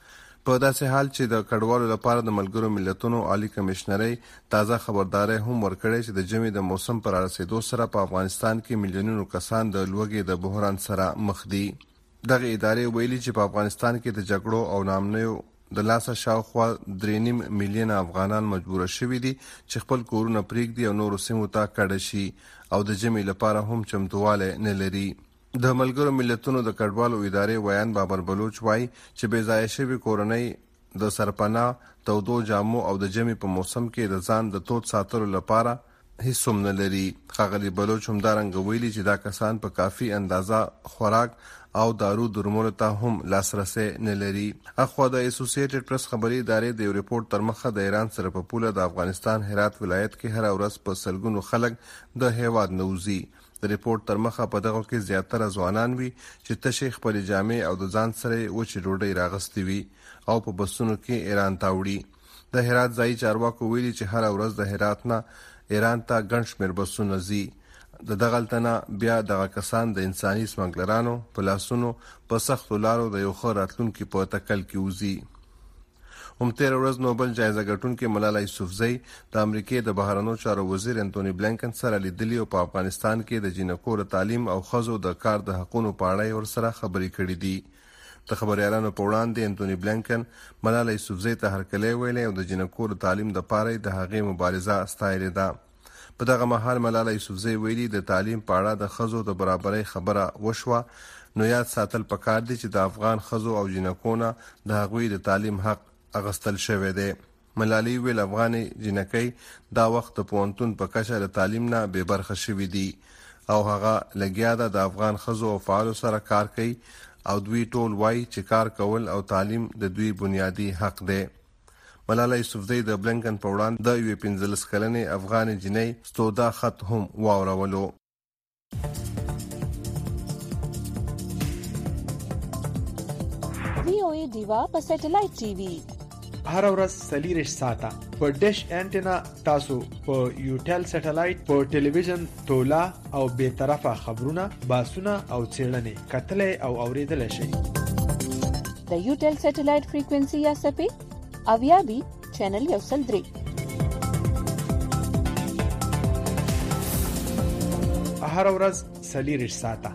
په داسې حال چې د کډوالو لپاره د ملګرو ملتونو عالی کمشنري تازه خبرداري هم ورکړې چې د ژمي د موسم پر رسیدو سره په افغانستان کې میلیونونو کسان د لوږې د بحران سره مخ دي. دغه ادارې ویلي چې په افغانستان کې د جګړو او نامنیو د لاسه شاوخوا 3.5 میلیونه افغانان مجبور شوي دي چې خپل کورونه پرېږدي او نورو سیمو ته کډه شي او د ژمي لپاره هم چمتوالی نه لري. د ملګرو ملتونو د کډوالو ادارې ویان بابر بلوچ وایي چې بې ځایه شوي کورنۍ د سرپناه، تودو جامو او د ژمي په موسم کې د ځان د تود ساتلو لپاره هیڅ هم نه لري. ښاغلي بلوچ همدارنګه ویلي چې دا کسان په کافي اندازه خوراک او دارو درملو ته هم لاسرسی نه لري. اخوا د اسوسییټډ پریس خبري ادارې د یو ریپورت تر مخه د ایران سره په پوله د افغانستان هرات ولایت کې هر ورځ په سلګونو خلک د هیواد نوځي. د ریپورت تر مخه په دغه کې زیاتره ځوانان وي چې تشې خپلې جامې او د ځان سره وچې ډوډۍ راغستې وي او په بسونو کې ایران ته وړي. د هرات ځایي چارواکو ویلي چې هر ورځ د هرات نه ایران ته ګڼ شمېر بسونه ځي. د دغلته نه بیا دغه کسان د انساني سمګلرانو په لاسونو په سختو لارو د یو ښه راتلونکي په تکل کې وځي. هم تېره ورځ نوبل جایزه ګټونکې ملاله یوسفزۍ د امریکې د بهرنیو چارو وزیر انتوني بلینکن سره لیدلي او په افغانستان کې د جینکو د تعلیم او ښځو د کار د حقونو په اړه ورسره خبرې کړې دي. د خبریالانو په وړاندې انتوني بلینکن ملاله یوسفزۍ ته هرکلی ویلی او د جینکو د تعلیم دپاره د هغې مبارزه ستایلې ده. په دغه مهال ملاله یوسفزۍ ویلي د تعلیم په اړه د ښځو د برابرۍ خبره وشوه، نو یاد ساتل پکار دي چې د افغان ښځو او جینکو نه د هغوی د تعلیم حق اغستل شوی دی. ملالۍ ویل افغانې جینکۍ دا وخت د پوهنتون په کچه له تعلیم نه بې برخه شوي دي او هغه لګیا ده د افغان ښځو او فعالو سره کار کوي او دوی ټول وایي چې کار کول او تعلیم د دوی بنیادي حق دی. ملاله یوسفزۍ د بلینکن په وړاندې د یوې 15 کلنې افغانې جینۍ ستودا خط هم واورولو. VOA دیوا په سټلایټ ټي وي هر ورځ 40 ساعته په ډیش انټینا تاسو په یوټل سټلایټ په ټلویزیون تولا او به طرفه خبرونه باسونه او چیرنې کتلې او اوریدل شي. د یوټل سټلایټ فریکوئنسي یا سپې اویابي چینل یو سل درې هر ورځ 40 ساعته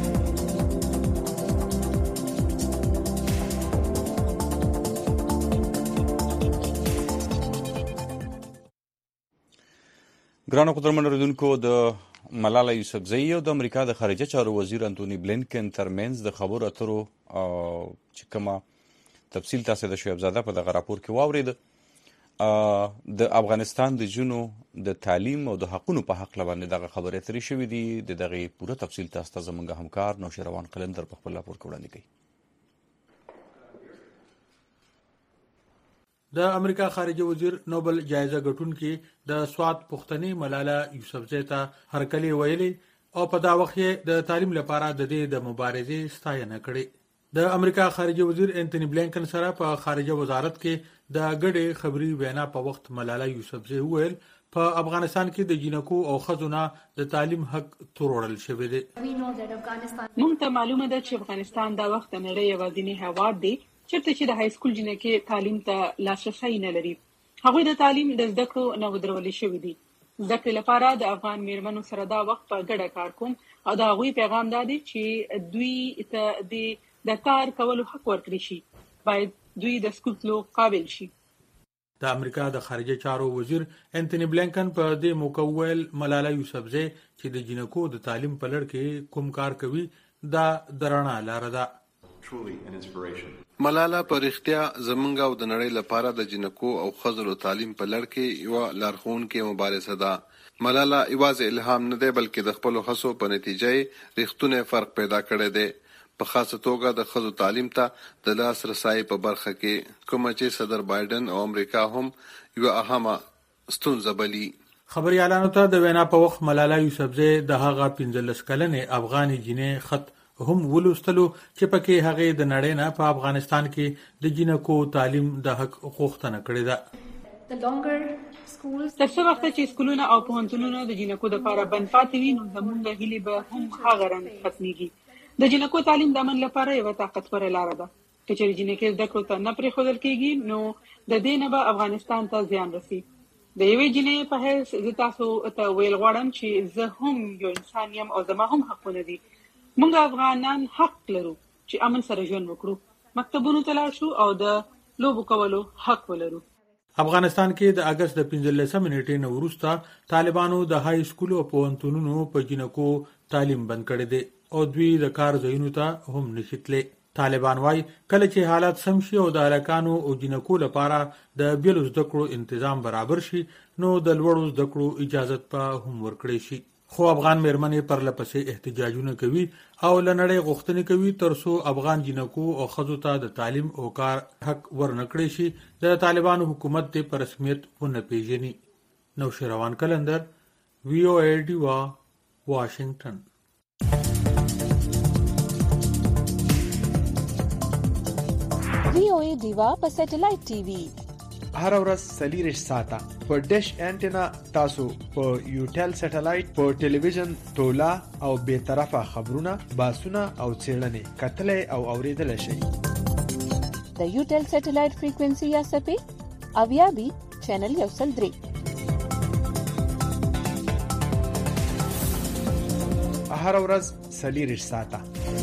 ګرانو قدرمن اوریدونکو، د ملاله یوسفزۍ او د امریکا د خارجه چارو وزیر انتوني بلینکن ترمنځ د خبرو اترو چې کومه تفصیل تاسو د شعیب زاده په دغه راپور کې واورید. د افغانستان د جنو د تعلیم او د حقونو په حق باندې دغه خبرې اترې شوې دي. د دغه پوره تفصیل تاسو ته زموږ همکار نوشیروان قلندر په خپل راپور کې وړاندې کوي. د امریکا خارجه وزیر نوبل جایزه ګټونکي د سوات پښتني ملاله یوسفزۍ ته هرکلی ویلي او په دا وخت د تعلیم لپاره د دې د مبارزې ستاینه کړې. د امریکا خارجه وزیر انتوني بلینکن سره په خارجه وزارت کې د ګډې خبري وینا په وخت ملاله یوسفزۍ ویل په افغانستان کې د جینکو او ښځو نه د تعلیم حق تروړل شوی دی. موږ ته معلومه ده چې افغانستان دا وخت نړۍ یوازینی هیواد دی چېرته چې د های سکول جینکې تعلیم ته لاسرسی نه لري. هغوی د تعلیم د زده کړو نه ودرولې شوي دي. زده کړې لپاره د افغان میرمنو سره دا وخت په ګډه کار کوم او د هغوی پیغام دا دی چې دوی ته د کار کولو حق ورکړي شي. باید دوی د سکول تلو قابل شي. د امریکا د خارجه چارو وزیر انتوني بلینکن په دې موقع ویل ملاله یوسفزۍ چې د جینکو د تعلیم په لړ کې کوم کار کوي دا د رڼا لاره ده. ملاله په رښتیا زمونږ او د نړۍ لپاره د جینکو او ښځو تعلیم په لړ کې یو لارښوونکې مبارزه ده. ملاله یوازې الهام نه دی بلکې د خپلو هڅو په نتیجه یې ریښتونی فرق پیدا کړی دی، په خاصه توګه د ښځو تعلیم ته د لاسرسي په برخه کې، کومه چې صدر بایدن او امریکا هم یو اهمه ستونزه بلي. خبريالانو ته د وینا په وخت ملاله یوسفزۍ د هغه 15 کلنې افغاني جینۍ خط هم ولوستلو چې پکې هغه د نړۍ نه په افغانستان کې د جینکو تعلیم د حق غوښتنه کړې ده. تر څو وخت چې سکولونه او پوهنتونونه د جینکو لپاره بند پاتې وي نو زموږ هیلې به هم هغه رنګ ختمېږي. د جینکو تعلیم د امن لپاره یو طاقتوره لاره ده. که چېرې جینکې زده کړو ته نه پرېښودل کېږي نو د دې نه به افغانستان ته زیان رسي. د یوې جینۍ په حیث زه تاسو ته ویل غواړم چې زه هم یو انسان یم او زما هم حقونه دي. موږ افغانان حق لرو چې امن سره ژوند وکړو، مکتبونو ته لاړ شو او د لوبو کولو حق ولرو. افغانستان کې د اگست د 15 نیټې نه وروسته طالبانو د های سکول او پوهنتونونو په جینکو تعلیم بند کړی دی او دوی د کار ځایونو ته هم نشي تللی. طالبان وايي کله چې حالات سم شي او د هلکانو او جینکو لپاره د بیلو زده کړو تنظیم برابر شي نو د لوړو زده کړو اجازه په هم ورکړي شي. خو افغان میرمنې پر لپسې احتجاجونه کوي او لنړۍ غوښتنې کوي ترڅو افغان جینکو او ښځو ته د تعلیم او کار حق ورنکړي شي. د طالبانو حکومت دې په رسمیت ونه پیژني. نوشیروان قلندر، VOA دیوا، واشنگټن. VOA دیوا په سټلایټ ټي وي هر ورځ 4 ساعته په ډیش انټینا تاسو په یوټل سټلایټ په ټلویزیون تولا او به طرفه خبرونه باسونه او څېړنې کتلې او اوریدل شي د یوټل سټلایټ فریکوئنسي یا سپې اویابي چینل 103 هر ورځ 4 ساعته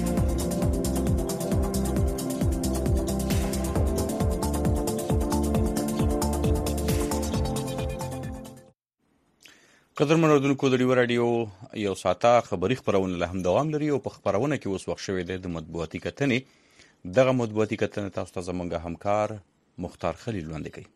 قدرمن اوردونکو د ریو رادیو یو ساعته خبری خبرونه له هم دوام لري او په خبرونه کې اوس وخت شوی دی د مطبوعاتي کتنې دغه مطبوعاتي کتنې تاسو ته زموږ همکار مختار خلیل وړاندې کوي.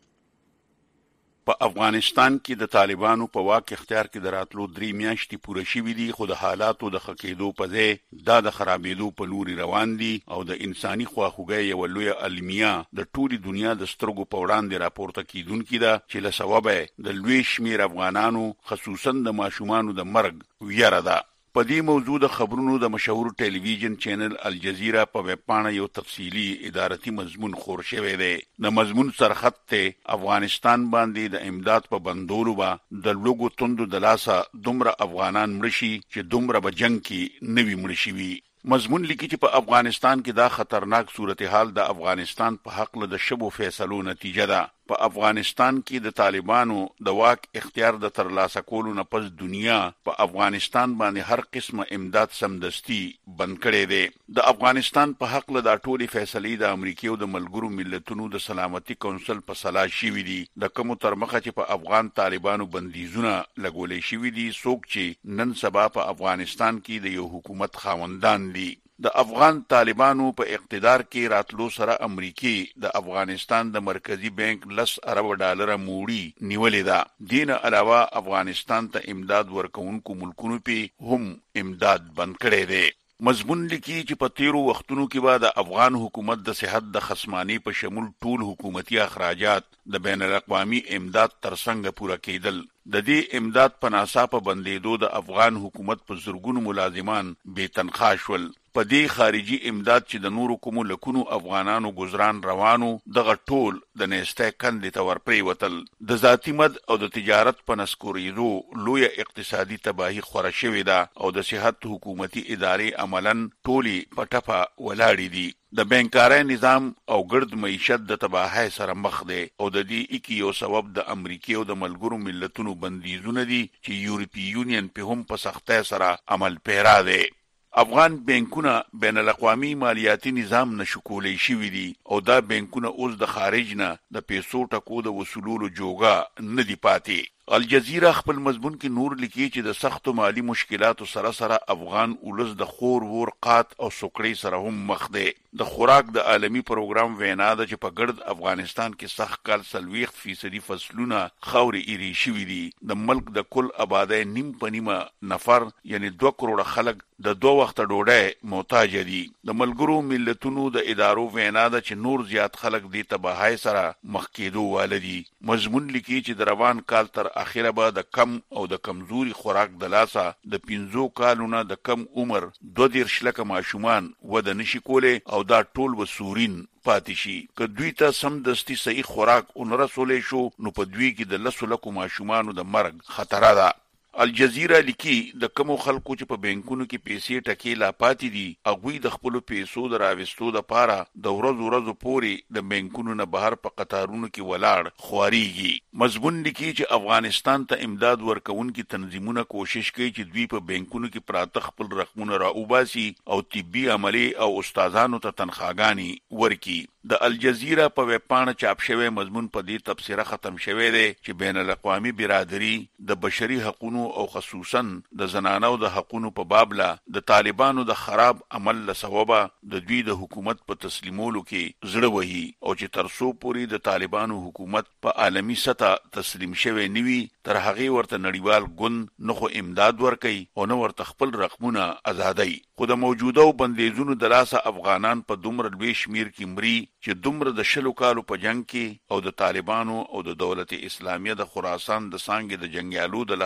په افغانستان کې د طالبانو په واک اختیار کې دراتلو 3 میاشتې پوره شوې دي خو د حالاتو د خکېدو په ځای دا د خرابېدو په لوري روان دي او د انساني خواخوږۍ یو لوی المیه د ټولي دنیا د سترګو په وړاندې راپورته کیدونکې ده چې له سببه د لوی شمیر افغانانو خصوصا د ماشومانو د مرګ ویره ده. په دې موضوع د خبرونو د مشهور ټلویزیون چینل الجزیره په ویب پاڼه یو تفصیلی ادارتي مضمون خور شوی دی. د مضمون سرخط ته افغانستان باندې د امداد په بندولو با د لوګو توندو د لاسه دومره افغانان مړشي چې دومره به جنگ کې نوي مړشي وي. مضمون لیکي چې په افغانستان کې دا خطرناک صورتحال د افغانستان په حق له د شبو فیصلو نتیجه ده. په افغانستان کې د طالبانو د واک اختیار د ترلاسه کولو نه پس دنیا په افغانستان باندې هر قسمه امداد سمدستي بند کړي دي. د افغانستان په حق له د ټولي فیصلې د امریکا او د ملګرو ملتونو د سلامتي کونسل په صلاح شوې دي. د کوم ترمخه چې په افغان طالبانو بندیزونه لګولې شوې دي څوک چې نن سبا په افغانستان کې د یو حکومت خاوندان دي. د افغان طالبانو په اقتدار کې راتلو سره امریکای د افغانستان د مرکزی بانک $10 ارب موړي نیولې ده. دین علاوه افغانستان ته امداد ورکوونکو ملکونو په هم امداد بند کړي دي. مضمون لیکي چې په تیرو وختونو کې بعد افغان حکومت د صحت د خصمانی په شمول ټول حکومتي اخراجات د بین الاقوامي امداد ترڅنګ پوره کېدل. د دې امداد په ناڅاپه بندیدو د افغان حکومت په زرګونو ملازمان بې تنخواه شول. په دې خارجي امداد چې د نورو کومو لکونو افغانانو گزاران روانو دغه ټول د نېسته کندې ته ورپرې وتل. د ذاتی مد او د تجارت په نسکورېدو لوی اقتصادي تباہي خوره شوې ده او د صحت حکومتي ادارې عملاً ټولي پټپا ولاړې دي. د بانکاري نظام او ګرد معیشت د تباہی سره مخ دی او د دې یو سبب د امریکا او د ملګرو ملتونو بندیزونه دي چې یورپی یونین په هم په سختۍ سره عمل پیرا دی. افغان بانکونه بین الاقوامي مالیاتي نظام نشو کولای شوی دي او دا بانکونه اوس د خارج نه د پیسو ټکو د وصولولو جوګه نه دی پاتې. الجزیره خپل مضمون کې نور لیکي چې د سختو مالی مشکلاتو سره سره افغان اولس د خور ور قات او سوکړې سره هم مخ دی. د خوراک د عالمی پروګرام وینا ده چې په ګرد افغانستان کې سخت کال 40% فصلونه خاورې ایری شوي دي. د ملک د کل آبادی نیم په نیمه نفر یعنی 2 کروڑه خلک د 2 وخت ډوډۍ محتاج دي. د ملګرو ملتونو د ادارو وینا ده چې نور زیات خلک دې تباہی سره مخ کېدو والدي. مضمون لیکي چې د روان کال تر اخیره به د کم او د کمزوري خوراک د لاسه د 15 کالونه د کم عمر 22 لکه ماشومان وده نشي کوله او دا ټول وسورین پاتې شي. که دوی ته سمدستي صحیح خوراک ونرسولې شو نو په دوی کې د 10 لکو ماشومانو د مرګ خطر ده. الجزیره لیکي د کوم خلکو چې په بانکونو کې پیسې ټکې لا پاتې دي هغوی د خپل پیسو د راوستو لپاره د ورځو پورې د بانکونو نه بهر په قطارونو کې ولاړ خواريږي. مضمون لیکي چې افغانستان ته امداد ورکوونکي تنظیمونه کوشش کوي چې دوی په بانکونو کې پراته خپل رقمونه راوباسي او طبي عملي او استادانو ته تنخواګانی ورکي. د الجزیره په ویب پاڼه چاپ شوی مضمون په دې تبصره ختم شوی دی چې بین الاقوامي برادری د بشري حقوقو او خصوصا د زنانو د حقوقو په باب لا د طالبانو د خراب عمل له سببه د دوی د حکومت په تسلیمولو کې زړه وهي او چې ترسو پوری د طالبانو حکومت په عالمی سطح تسلیم شوی نیوي تر هغه ورته نړیوال ګوند نه خو امداد ورکي او نه ورته خپل رقمونه آزادای. خو د موجوده بندیزونو د لاسه افغانان په دومره لوی شمیر کې مري چې دومره د 20 کالو په جنگ کې او د طالبانو او د دولت اسلامیه د خراسان د سانګې د جنگیالو د لاسه هم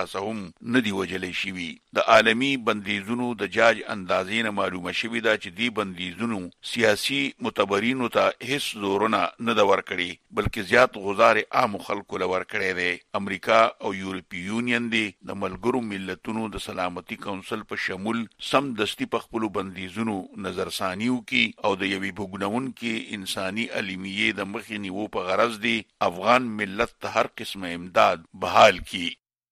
ندي وجلې شوي. د عالمي بندیزونو د جاج اندازې نه معلومه شوې ده چې دی بندیزونو سیاسي متبرینو ته هیڅ زورونه نه دا ورکړي بلکې زیات غزار عام خلکو لور کړی دی. امریکا او یورپی یونین دی د ملګرو ملتونو د سلامتي کونسل په شمول سم دستی په خپل بندیزونو نظرثانیو کې او د یوې بګونون کې انساني علمیه د مخې نیو په غرض دی افغان ملت ته هر قسمه امداد بحال کی.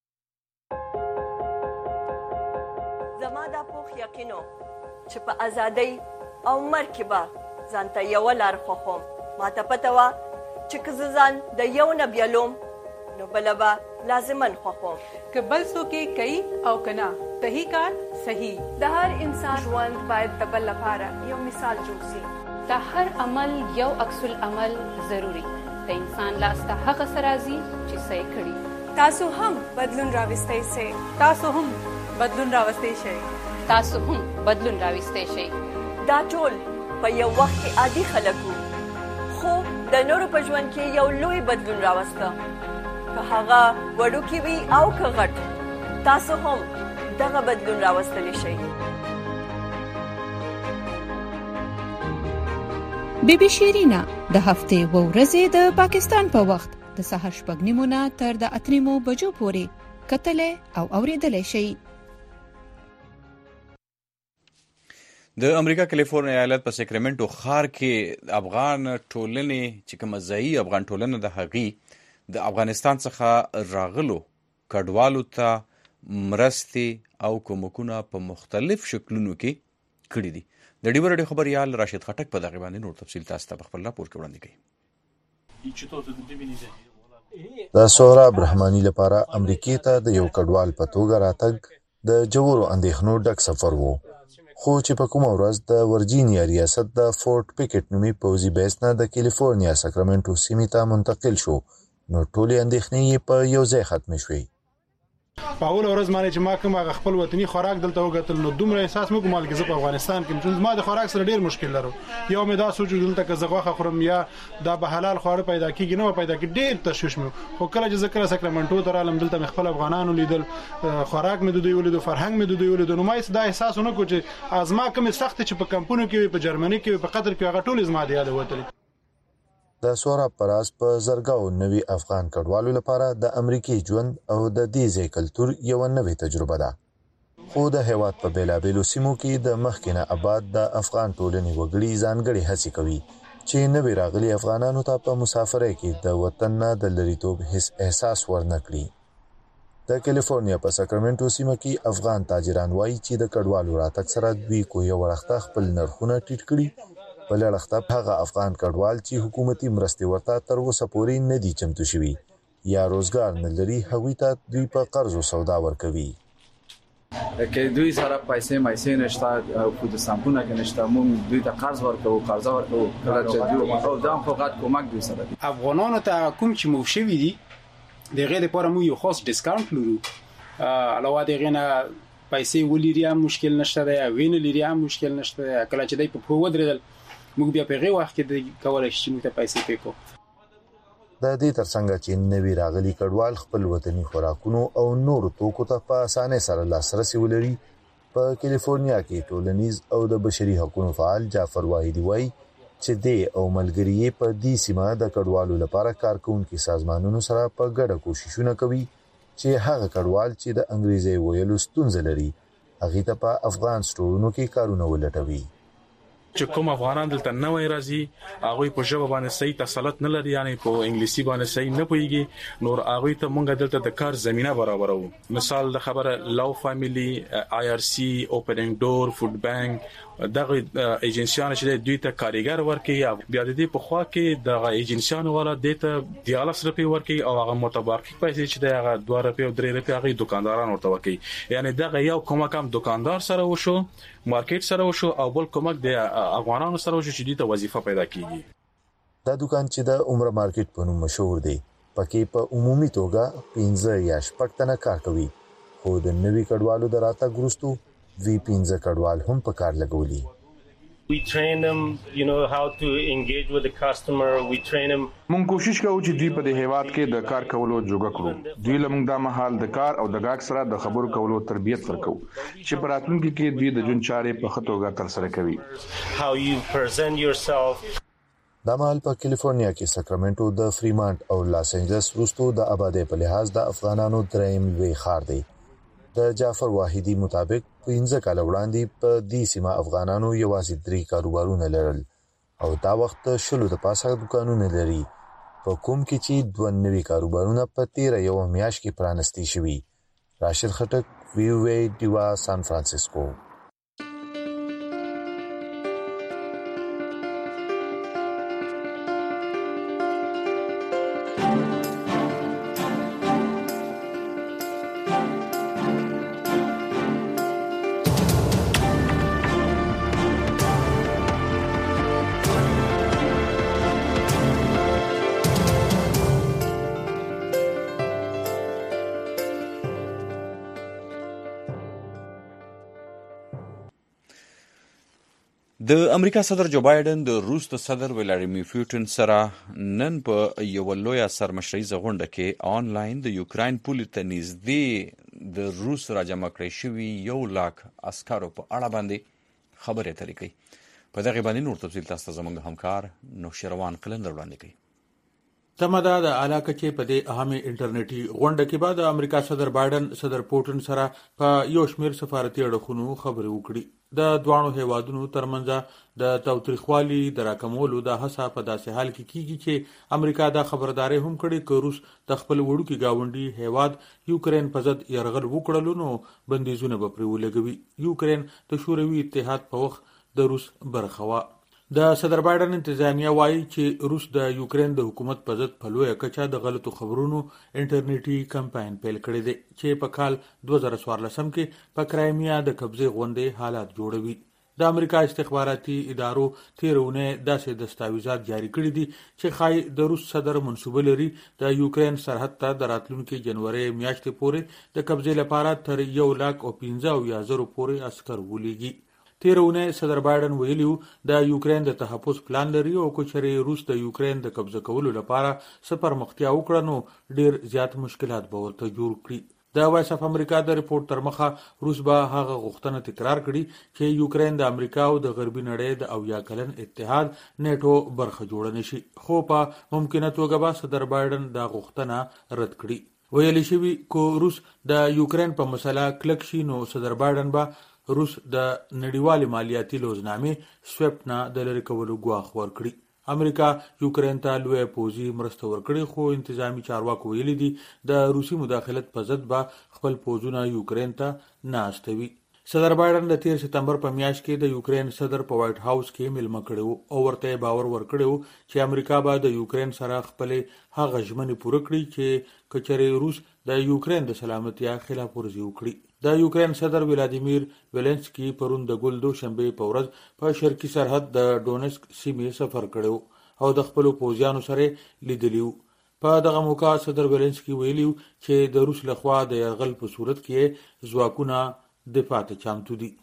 زما دا پوخ یقینو چې په ازادۍ او مرګ کې به ځانته یوه لار خوښوم. ماته پته وه چې که زه ځان د یو نه بیلوم نو بله به لازمن خوښوم. که بل څوک یې کوي او که نه صحیح کار صحیح. د هر انسان ژوند باید د بل لپاره یو مثال جوړ شي. د هر عمل یو عکس العمل ضروری. د انسان لاس ته هغه څه راځي چې څه یې کړي. تاسو هم بدلون راوستی شئ. تاسو هم بدلون راوستی شئ. تاسو هم بدلون راوستی شئ. دا ټول په یو وخت کې عادي خلک وو خو د نورو په ژوند کې یو لوی بدلون راوسته. که هغه وړوکی وي او که غټ تاسو هم دغه بدلون راوستلی شئ. بی بی شیرینا د هفتې و ورځې د پاکستان په وخت د سهار 6:30 تر د 8 بجو پورې کتلې او اوریدلې شي. د امریکا کیلیفورنیا ایالت په سیکرامنټو ښار کې افغان ټولنې چې کومه ځایي افغان ټولنه د هغې د افغانستان څخه راغلو کډوالو ته مرستې او کومکونه په مختلف شکلونو کې کړي دي. د ډیو رادیو خبريال راشد خټک په دغه باندې نور تفصیل تاسو ته خپل راپور کې وړاندې کوي. د سهراب رحماني لپاره امریکای ته د یو کډوال په توګه راتګ د جوړو اندېښنو ډک سفر وو. خو چې په کومه ورځ د ورجینیا ریاست د فورټ پیکټ نومي پوځي بیس نه د کیلیفورنیا ساکرامنټو سیمې ته منتقل شو نو ټولې اندېښنې په یو ځای ختمې شوې. په اول ورځ باندې چې ما کوم هغه خپل وطني خوراک دلته وګټل نو دومره احساس مې کومال کې زه په افغانستان کې چې ما د خوراک سره ډیر مشکل لرم. یو مې دا سوچ دلته که زه غوښه خورم یا دا به حلال خواړه پیدا کیږي نو پیدا کې ډیر تشویش مې. خو کله چې ذکر ساکرامنټو ته رالم دلته مې خپل افغانانو لیدل خوراک مې د دوی ولید فرهنګ مې د دوی ولید نو ما دا احساس ونه کو چې ازما کوم سخت چې په کمپونو کې په جرمني کې په قطر کې هغه ټول ازما دی یاد وته. د سهراب پراس په زرګاو نوي افغان کډوالو لپاره د امریکای ژوند او د دې ځای کلتور یو نوې تجربه ده. خو د هیواد په بیلابیلو سیمو کې د مخکینه آباد د افغان ټولنې وګړي ځانګړي هڅې کوي چې نوي راغلي افغانانو ته په مسافرۍ کې د وطن نه د لریتوب هیڅ احساس ورنکړي. د کیلیفورنیا په ساکرامنټو سیمه کې افغان تاجران وایي چې د کډوالو راتګ سره دوی کوی ورخته خپل نرخونه ټیټ کړي. بل لړخته هغه افغان کډوال چې حکومتي مرستې ورته تر اوسه پورې نه دي چمتو شوي یا روزګار نه لري هغوی ته دوی په قرض او سودا ورکوي. که دوی سره پیسې نشته او د سمپونه کې نشته مونږ دوی ته قرض ورکوو قرضه ورکوو کله چې دوی او دا فقط کومک دوی سره دي. افغانانو ته کوم چې مو شوي دي دغه لپاره مو یو خاص ډیسکاونټ لرو علاوه دغه نه پیسې ولري هم مشکل نشته دی او وینه لري هم مشکل نشته دی. کله چې دوی په پوه ودرېدل موږ بیا په هغه وخت کې د کولای شي چې موږ ته پیسې پېکو. د دې ترڅنګ چې نوي راغلي کډوال خپل وطني خوراکونو او نورو توکو ته په اسانۍ سره لاسرسي ولري. په کیلیفورنیا کې ټولنیز او د بشري حقوقو فعال جعفر واحدي وایي چې د او ملګری په دې سیمه د کډوالو لپاره کارکونکو سازمانونو سره په ګډه کوششونه کوي چې هغه کډوال چې د انګریزي ویلو ستونزه لري هغه ته په افغان سټورونو کې کارونه ولټوي. چې کوم افغانان دلته نوې راځي هغه په ژبه باندې صحیح تسلط نه لري یعنی په انګلیسي باندې صحیح نه پوهیږي نور هغه ته مونږ دلته د کار زمينه برابرو. مثال د خبره لو فاميلي IRC اوپننګ ډور فود بانک دغه ایجنسیانو چې دوی ته کاریګر ورکي بیا د دې په خوا کې دغه ایجنسیانو والا دته 14 روپۍ ورکي او هغه متبرک پیسې چې دغه 2 روپۍ او 3 روپۍ هغه دکانداران ورته ورکي. یعنی دغه یو کومه کم دکاندار سره وشو مارکیټ سره وشو او بل کومک د افغانانو سره وشو چې دوی ته وظیفه پیدا کیږي. دا دکان چې د عمره مارکیټ په نوم مشهور دی پکې په عمومي توګه 15 یا 16 تنه کار کوي خو د نوي کډوالو د راتګ وروسته وی 15 کډوال هم په کار لګولي. We train them, how to engage with the customer. We train them. مونږ کوشش کوو چې دوی په دې هیواد کې د کار کولو جوګه کړو. دوی لمونږ د مهال د کار او د گاګ سره د خبرو کولو تربیت ورکو چې په راتلونکي کې دوی د ژوند چارې په ښه توګه ترسره کوي. How you present yourself. د مهال په کیلیفورنیا کې ساکرامنټو د فریمانټ او لاس انجلس وروسته د آبادی په لحاظ د افغانانو دریم لوی ښار دی. د جعفر واحدی مطابق 15 کال وړاندې په دې سیمه افغانانو یوازې 3 کاروبارونه لرل او دا وخت شلو د پاسه دکانونه لري، په کوم کې چې 2 نوي کاروبارونه په 13 میاشت کې پرانستي شوي. راشد خټک، وی ډیوا، سان فرانسیسکو. د امریکا صدر جو بایدن د روس د صدر ولادیمیر پوتین سره نن په یو لوی سرمشريزه غونډه کې آنلاین د یوکرين پولې ته نږدې د روس راجمع کړی شوی 100,000 عسکرو په اړه باندې خبرې اترې کوي. په دغه باندې نور تفصیل تاسو زموږ همکار نوشیروان قلندر وړاندې کوي. تمدا د علاقه کې په دې اهمه انټرنیټي غونډه کې بعد امریکا صدر بایدن صدر پوتین سره په یو شمیر سفارتي اړخونو خبرې وکړي. د دوانو هیوادونو ترمنځ د تاوتریخوالي د راکمولو د هڅه په داسې حال کې کیږي چې امریکا دا خبرداري هم کړې چې روس د خپل وړوکی گاونډي هیواد یوکرين په ضد يرغل وکړلو نو بندیزونه به پرې ولګوي. یوکرين د شوروي اتحاد په وخت د روس برخه وا. د صدر بایدن انتظامیه وایي چې روس د یوکرين د حکومت په ضد په لویه کچه د غلطو خبرونو انټرنیټي کمپاین پیل کړی دی چې په کال 2014 کې په کرایمیا د قبضه غونډې حالات جوړوي. د امریکا استخباراتي ادارو تیرونه داسې دستاویزات جاری کړي دي چې خای د روس صدر منسوبه لري د یوکرين سرحد ته د راتلونکي جنوري میاشتې پورې د قبضه لپاره تر 1,15,000 پورې عسكر ولېږي. تیرونه صدر بایدن ویلیو د یوکرين د تحفظ پلان لري او کوچري روس د یوکرين د قبضه کولو لپاره سفر مختیا وکړي نو ډیر زیات مشکلات به ورته جوړ کړي. د وایس اف امریکا د ریپورت تر مخه روس به هغه غوښتنه تکرار کړي چې یوکرين د امریکا او د غربي نړۍ د اویا کلن اتحاد نیټو برخه جوړ نشي، خو په ممکنه توګه به صدر بایدن دا غوښتنه رد کړي. ویل شوی کو روس د یوکرين په مسله کلک شي نو صدر بایدن به روس د نړیوال مالیاتي لوزنامې سویفټ نه د لری کولو غواخ ورکړي. امریکا یوکرين ته لوی پوزي مرسته ورکړي خو انتظامی چارواکو ویلي دي د روسي مداخلت په ضد به خپل پوزونه یوکرين ته نه استوي. صدر بایدن د 13 سپتمبر په میاشت کې د یوکرين صدر په وایټ هاوس کې ملمه کړو او ورته باور ورکړو چې امریکا به د یوکرين سره خپل هغه ژمنې پوره کړي چې کچري روس د یوکرين د سلامتیا خلاف ورزي وکړي. د یوکرين صدر ولادیمیر ویلنسکي پرون د ګل دوشنبه په ورځ په شرقي سرحد د ډونسک سیمې سفر کړو او د خپل پوځیانو سره لیدلیو. په دغه موقع صدر ویلنسکي ویلیو چې د روس لخوا د یرغل په صورت کې ځواکونه دفاع ته چمتو دي.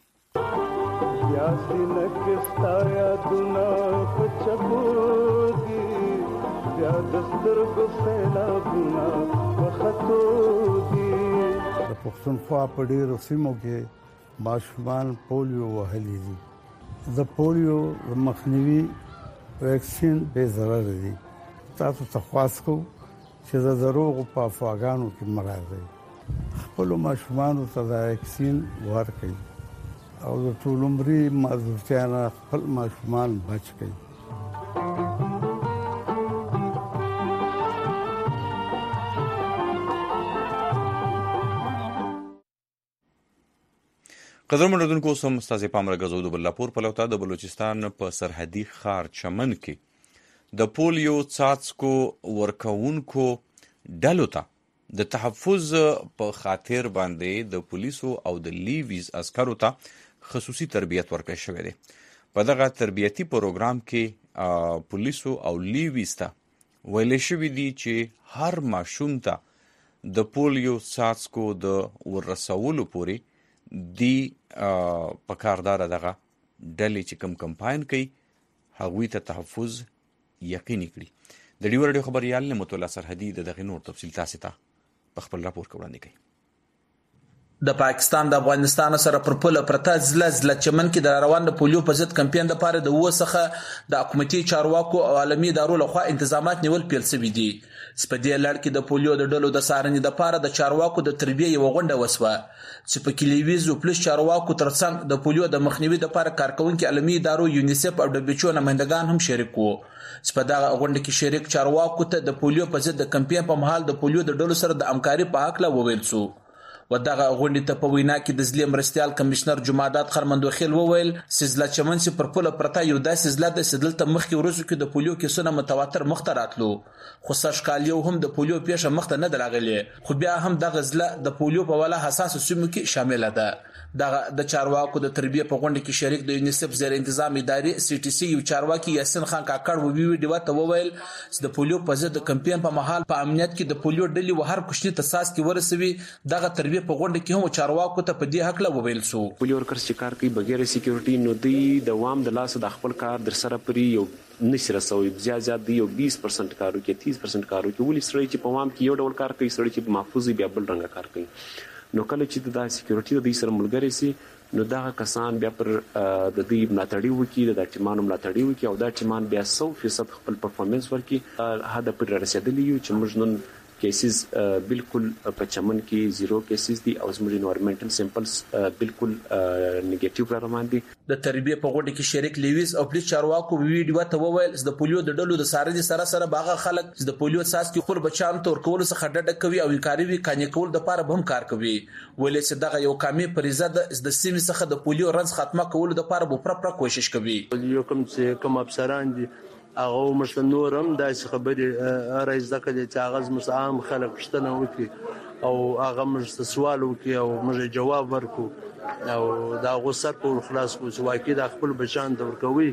د پښتونخوا په ډیرو سیمو کې ماشومان پولیو وهلي دي. د پولیو مخنیوي ویکسین به ضرر دي. تاسو ته خواست کوم چې د دروغ په افواګانو کې مراد خپل ماشومان ته د ویکسین ورکړي او د ټول عمري معذورتیا خپل ماشومان بچ کړي. قدر مندونکو سم استاد پامر غزو د بلاپور په لوتا د بلوچستان په سرحدي ښار چمن کې د پولیو څاڅکو ورکوونکو ډلو ته د تحفظ په خاطر باندې د پولیسو او د لیویز عسکرو ته خصوصي تربیت ورکړل شوې ده. په دغه تربیتي پروګرام کې پولیسو او لیویز ته ویل شوی دی چې هر ماشوم ته د پولیو څاڅکو د ورسولو پورې دی په کاردار دغه ډلې چې کوم کمپاین کوي هغوی ته تحفظ یقیني کړي. د ډیو رادیو خبريال نعمت الله سرحدي دغه نور تفصیل تاسو ته په خپل راپور کې وړاندې کوي. د پاکستان د افغانستان سره پر پوله پرته ځله چمن کې د روان د پولیو په ضد کمپاین لپاره د وسخه د حکومتي چارواکو او عالمي ادارو لخوا تنظیمات نیول پیل شوي دي. سپدې لړ کې د پولیو د ډلو د سارنې لپاره د چارواکو د تربیه یو غونډه وسوه چې په کلیویزو پلس چارواکو ترڅنګ د پولیو د مخنیوي لپاره کارکونکو عالمي ادارو یونیسف او WHO نمائندگان هم شریک وو. سپدغه غونډه کې شریک چارواکو ته د پولیو په ضد د کمپاین په محل د پولیو د ډلو سره د همکاري په حق لا وویل شو. ودغه غونډې ته په وینا کې د ځلې مرستيال کمشنر جمعدات خرمندوخیل وویل سزلا چمن سي پر پوله پرتا یو داسې زله د سدل ته مخکې ورسو کې د پولیو کیسونه متواتر مختراتلو خو سشکالیو هم د پولیو پیښه مخته نه دراغلي خو بیا هم د غزله د پولیو په ولا حساس سیمو کې شامل ده. د چارواکو د تربیه په غونډه کې شریک د یونیسف زیر تنظیم ادارې CTC یو چارواکي یاسین خان کاکړ وی ډیو ته وویل چې د پولیو په ضد کمپاین په محل په امنیت کې د پولیو ډلې و هر کوشنی تاساس کې ورسوي دغه تربیه په غونډه کې هم چارواکو ته په دې حق لا وویل سو. پولیو ورکرز چې کار کوي بغیر سکیورټي نو دی د وام د لاس د خپل کار در سره پری یو نشي رسوي زیات دی یو 20% کارو کې 30% کارو کې ولې سړی چې په وام کې یو ډول کار کوي سړی چې محفوظ بیا بل رنګ کار کوي نو کله چې د سکیورټي د سره ملګری سي نو دا کسان بیا پر د دې ملاتړي وکي د ټیمانو ملاتړي وکي او دا ټیمان بیا 100% خپل پرفورمنس ورکي هدا پر رسیدلی یو چې موږ نن کیسز بالکل په چمن کې زیرو کیسز دي او زموږ انوایرنمنټل سیمپلز بالکل نیگیټیو روان دي. د تربیه په غونډه کې شریک لیویز او پولیس چارواکو ویډیو ته وویل چې د پولیو د ډلو د سارنې سره باغه خلک چې د پولیو اساس کې خپل بچان تور کول څخه ډډه کوي او کاروي کانې کول د لپاره هم کار کوي ولې چې دغه یو کامي پریزه د سیمې څخه د پولیو رنځ ختمه کول د لپاره به پر کوشش کوي. یو کوم افسران دي هغه مشته نورم داسې خبرې راځي ځکه چې هغه مسعام خلک پښتنه وکي او هغه مشته سوال وکي او موږ جواب ورکو او دا غوسه په خلاص کو چې واکې د خپل بچان د ورکوي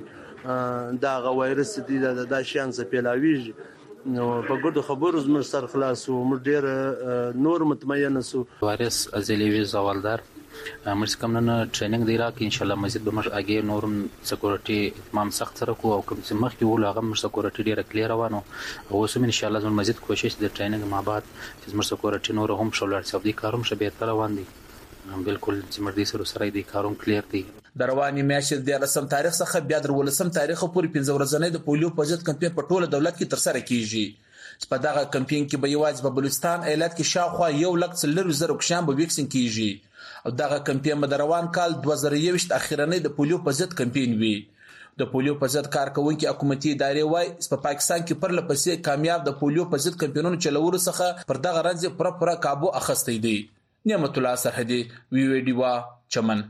دا غ وایرس دي د شانس پیلاویږي نو په ګډو خبرو زموږ سر خلاص او موږ ډیر نور مطمئن سو. وارث ازلیوی زوالدار موږ کوم نه ټریننګ دی راکې ان شاء الله مزید به موږ اگې نورم سکیورټي اتمام سخت سره کو او کوم چې مخکې ول هغه موږ سکیورټي ډیره کلیر روانو او اوس ان شاء الله زموږ مزید کوشش د ټریننګ ما بعد چې موږ سکیورټي نور هم شولر سب دي کاروم شه به تر روان دي بالکل چې موږ سره دي کاروم کلیر دي. د رواني میاشتې د رسم تاریخ څخه بیا د ولسم تاریخ پورې 15 ورځې د پولیو په ضد کمپاین په ټوله دولت کې تر سره کیږي. په دغه کمپاین کې به یوازې په بلوچستان ایالت کې شاوخوا 1,40,000 کشان به ویکسین کیږي او دغه کمپاین به د روان کال 2021 اخیرنۍ د پولیو په ضد کمپاین وي. د پولیو په ضد کارکونکو حکومتي ادارې وايي په پاکستان کې پر لپسې کامیاب د پولیو په ضد کمپاینونو چلولو څخه پر دغه رنځ پر کابو اخستې دي. نعمت الله سرحدي ویډیو چمن.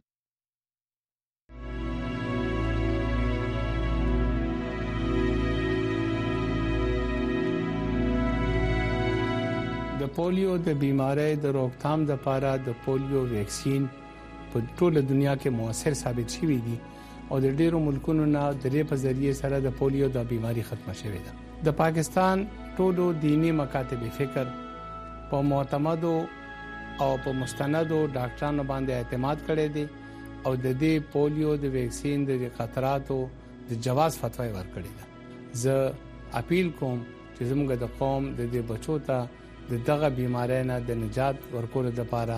د پولیو د بیماری د روکثام لپاره د پولیو ویکسین په ټوله دنیا کې موثر ثابت شوی دی او د ډیرو ملکونو نه د دې په ذریعہ سره د پولیو د بیماری ختمه شوې ده. د پاکستان ټولو دینی مکاتب فکر په معتمدو او په مستندو ډاکټرانو باندې اعتماد کړی دی او د دې پولیو د ویکسین د خطراتو د جواز فتوا ورکړی ده. زه اپیل کوم چې زموږ د قوم د دې بچو ته دغه بیماری نه د نجات ورکول لپاره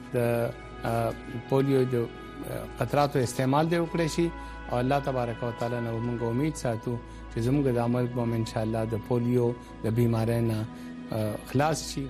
د پولیو د قطراتو استعمال دی وکړي شي او الله تبارک وتعالى نو موږ امید ساتو چې زموږ د عمل په ان شاء الله د پولیو د بیماری نه خلاص شي.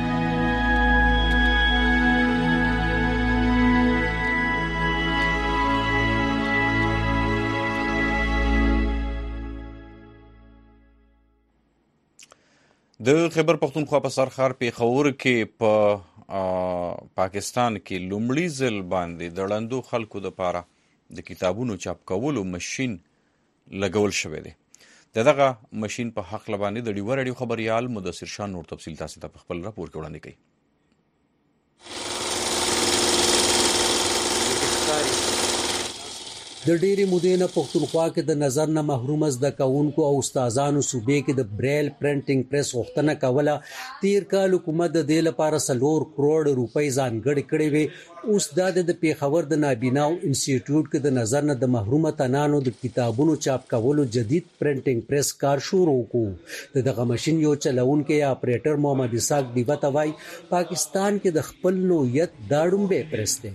د خیبر پختونخوا په سرخار پیښور کې په پاکستان کې لومړی ځل باندې د ړندو خلکو لپاره د کتابونو چاپ کولو ماشين لګول شوی دی. دغه ماشين په حق لبانې د ډیو رادیو خبريال مدثر شاه نور تفصیل تاسو ته په خپل راپور کې وړاندې کړي. د ډېری مودې نه پښتونخوا کې د نظر نه محروم زده کوونکو او استادانو صوبې کې د بریل پرنټینګ پریس غوښتنه کوله. تیر کال حکومت د دې لپاره 4 کروڑ روپۍ ځانګړې کړې وې. اوس د پیښور د نابیناو انسټیټیوټ کې د نظر نه د محرومه تنانو د کتابونو چاپ کولو جدید پرنټینګ پریس کار شروع کړ. دغه ماشين یو چلونکي یا اپریټر محمد اسحاق دیوه توای پاکستان کې د خپل نوعیت داړمبه پریس دی.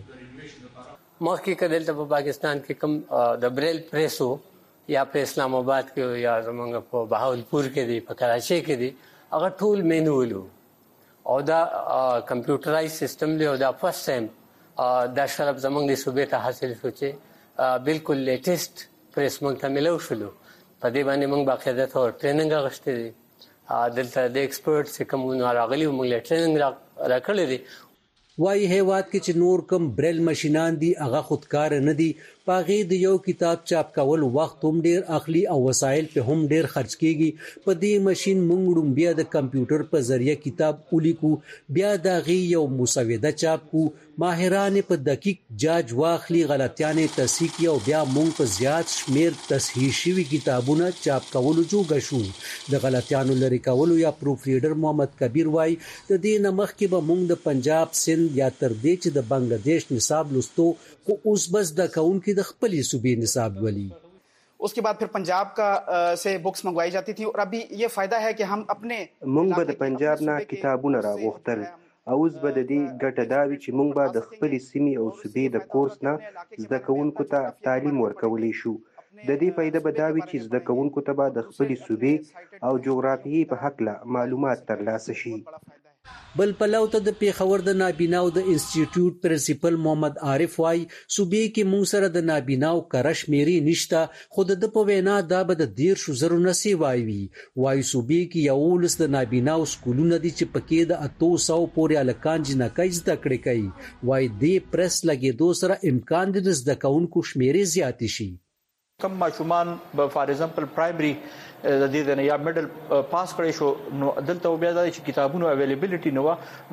مخکې کدلته په پاکستان کې کوم د بریل پریسو یا په اسلام آباد کې یا زمونږ په بهاولپور کې دی په کراچۍ کې دی هغه ټول مینوالو او دا کمپیوټرایز سیستم دی او دا فرست ټایم دا شرف زمونږ د صوبې ته حاصل شو چې بالکل لیټیسټ پریس مونږ ته ملو شلو. په دې باندې مونږ باقاعده تور ټریننګ اغوښتې دي دلته د ایکسپرټس کوم راغلي مونږ له ټریننګ راکړی دی. وای هیواد کې چې نور کم بریل ماشینان دي هغه خودکار نه دي. پاغې د یو کتاب چاپ کول وخت هم ډیر اخلي او وسایل په هم ډیر خرج کیږي. په دې ماشين موږ بیا د کمپیوټر په ذریعہ کتاب ولیکو بیا د غي یو مسوده چاپ کو ماهران په دقیق جاج واخلي غلطیانه تصحیح او بیا موږ په زیات شمیر تصحیح شوی کتابونه چاپ کولو جوګه شو. د غلطیانو لري کولو یا پروف ریډر محمد کبیر وای د دې نمخ کې به موږ د پنجاب سند یا تر دې چې د بنگلاديش نصاب لستو کو اوس بس د کون کی د خپل صوبې نصاب ولی. उसके बाद फिर पंजाब का से बुक्स मंगवाई जाती थी और अभी ये फायदा है कि हम अपने مونږ به د پنجاب نه کتابونه راغوښتل او اوس به د دې ګټه دا وي چې مونږ به د خپل سیمې او صوبې د کورس نه زده کوونکو ته تعلیم ورکولی شو. د دې فائدہ به دا وي چې زده کوونکو ته به د خپل صوبې او جغرافیې په حق له معلومات ترلاسه شي. بل پلو ته د پیښور د نابیناو د انسټیټیوټ پرنسپل محمد عارف وای صوبې کې مونږ سره د نابیناو کرش میری نشتا خود د په وینا دا به د 1.5 نسی وایي. وای صوبې کې یو لس د نابیناو سکولونه دي چې پکې د 800 پورې الکان جنکای زده کړې کوي. وای دې پریس لګې دو سره امکان دي زده کوونکو شمیرې زیات شي. کم ماشومان فار ایگزامپل پرایمری د دې نه یا میډل پاس کړی شو نو دلته بیا د کتابونو اویلیبিলিټي نو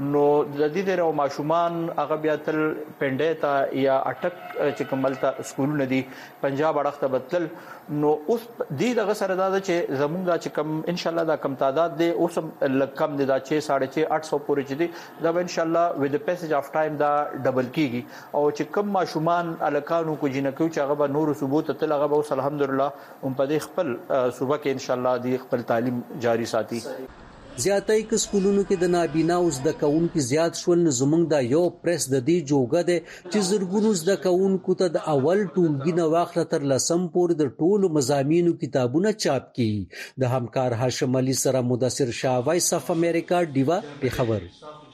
د دې نه ماشومان هغه بیا تل پنده تا یا اٹک چې کوملته سکولونه دي پنجاب اړخته بدل نو اوس دې دغه سره دا چې زمونږ چې کم ان شاء الله دا کم تعداد دی اوس کم دی دا 6.5 800 پورې چې دی دا ان شاء الله with the passage of time دا ډبل کیږي او چې کم ماشومان الکانو کو جنکو چې هغه نور ثبوت تل هغه اوس الحمدلله هم په دې خپل صوبه کې ان شاء الله دی خپل تعلیم جاری ساتي. زیاتای ک سکولونو کې د نابیناو زده کوونکو زیات شول زمونږ دا یو پریس د دې جوګه ده چې زرګونو زده کوونکو ته د اول ټولګي نه واخله تر لسم پورې د ټولو مضامینو کتابونه چاپ کړي. د همکار هاشم علي سره مدثر شاه وایس اف امریکا دیوا پیښور.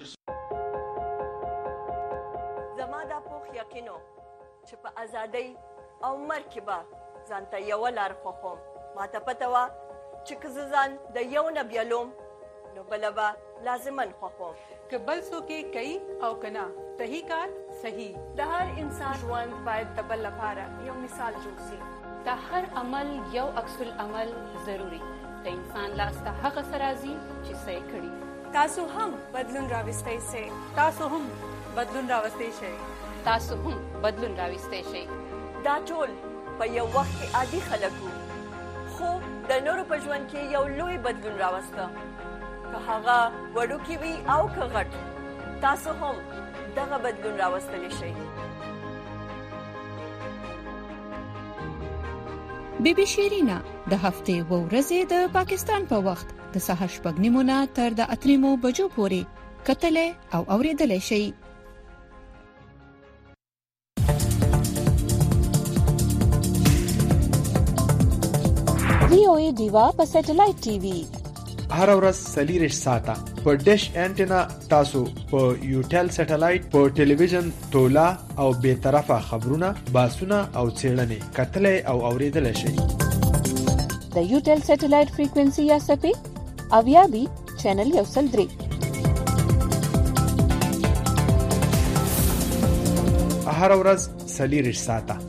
زما د پوخ یقینو چې په ازادۍ او مرکبه ځانته یو لار خوخم ماته پته وا چې کززان د یو نه بیلوم نو بلبا لازمن خوخم که بل څوک کوي او کنا صحیح کار صحیح د هر انسان ژوند باید د بل لپاره یو مثال جوړ شي. د هر عمل یو عکس العمل ضروری د انسان لاس ته هغه سرازي چې صحیح کړي. تاسو هم بدلون راوستئ شئ. تاسو هم بدلون راوستئ شئ. تاسو هم بدلون راوستئ شئ. دا ټول په یو وخت کې عادي خلک وو خو د نورو په ژوند کې یو لوی بدلون راوسته که هغه وړوکی وي او که غټ تاسو هم دغه بدلون راوستلی شئ. بیبي شیرینا د هفتې و ورځې د پاکستان په وخت د سهار 8:30 تر د 3 بجو پورې کتلې او اوریدلې شئ. VOA دیوا په سټلایټ ټي وي هر ورځ سلیریش ساته په ډیش انټینا تاسو په یوټل سټلایټ په ټلویزیون تولا او به طرفه خبرونه باسونه او چیرنې کتلې او اوریدل شي. د یوټل سټلایټ فریکوئنسي یا سپی اویا بي چینل یو سل 3 هر ورځ سلیریش ساته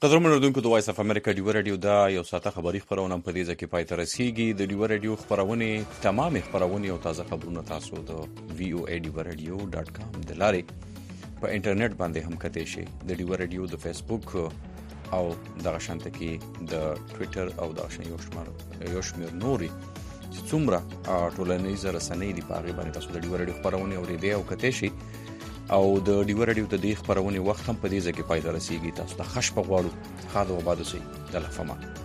قدرمن اردوونکو د وایس اف امریکا ډیو رادیو دا یو ساعته خبری خبرونه په دې ځکه پای ته رسیږي. د ډیو رادیو خبرونه تمام خبرونه او تازه خبرونه تاسو د voa.radio.com د لارې په انټرنیټ باندې هم کتئ شئ. د ډیو رادیو د فیسبوک او د غشنته کې د ټوئیټر او د غشن یو شمیر نوري څومره ټولنیز رسنۍ دی په هغه باندې تاسو د ډیو رادیو خبرونه اوریدئ او کتئ شئ. او د ډیو رادیو د دې خبرونه وخت هم په دې ځکه پای ته رسیږي. تاسو د خش په غواړو خاطر وبادو سي د لفما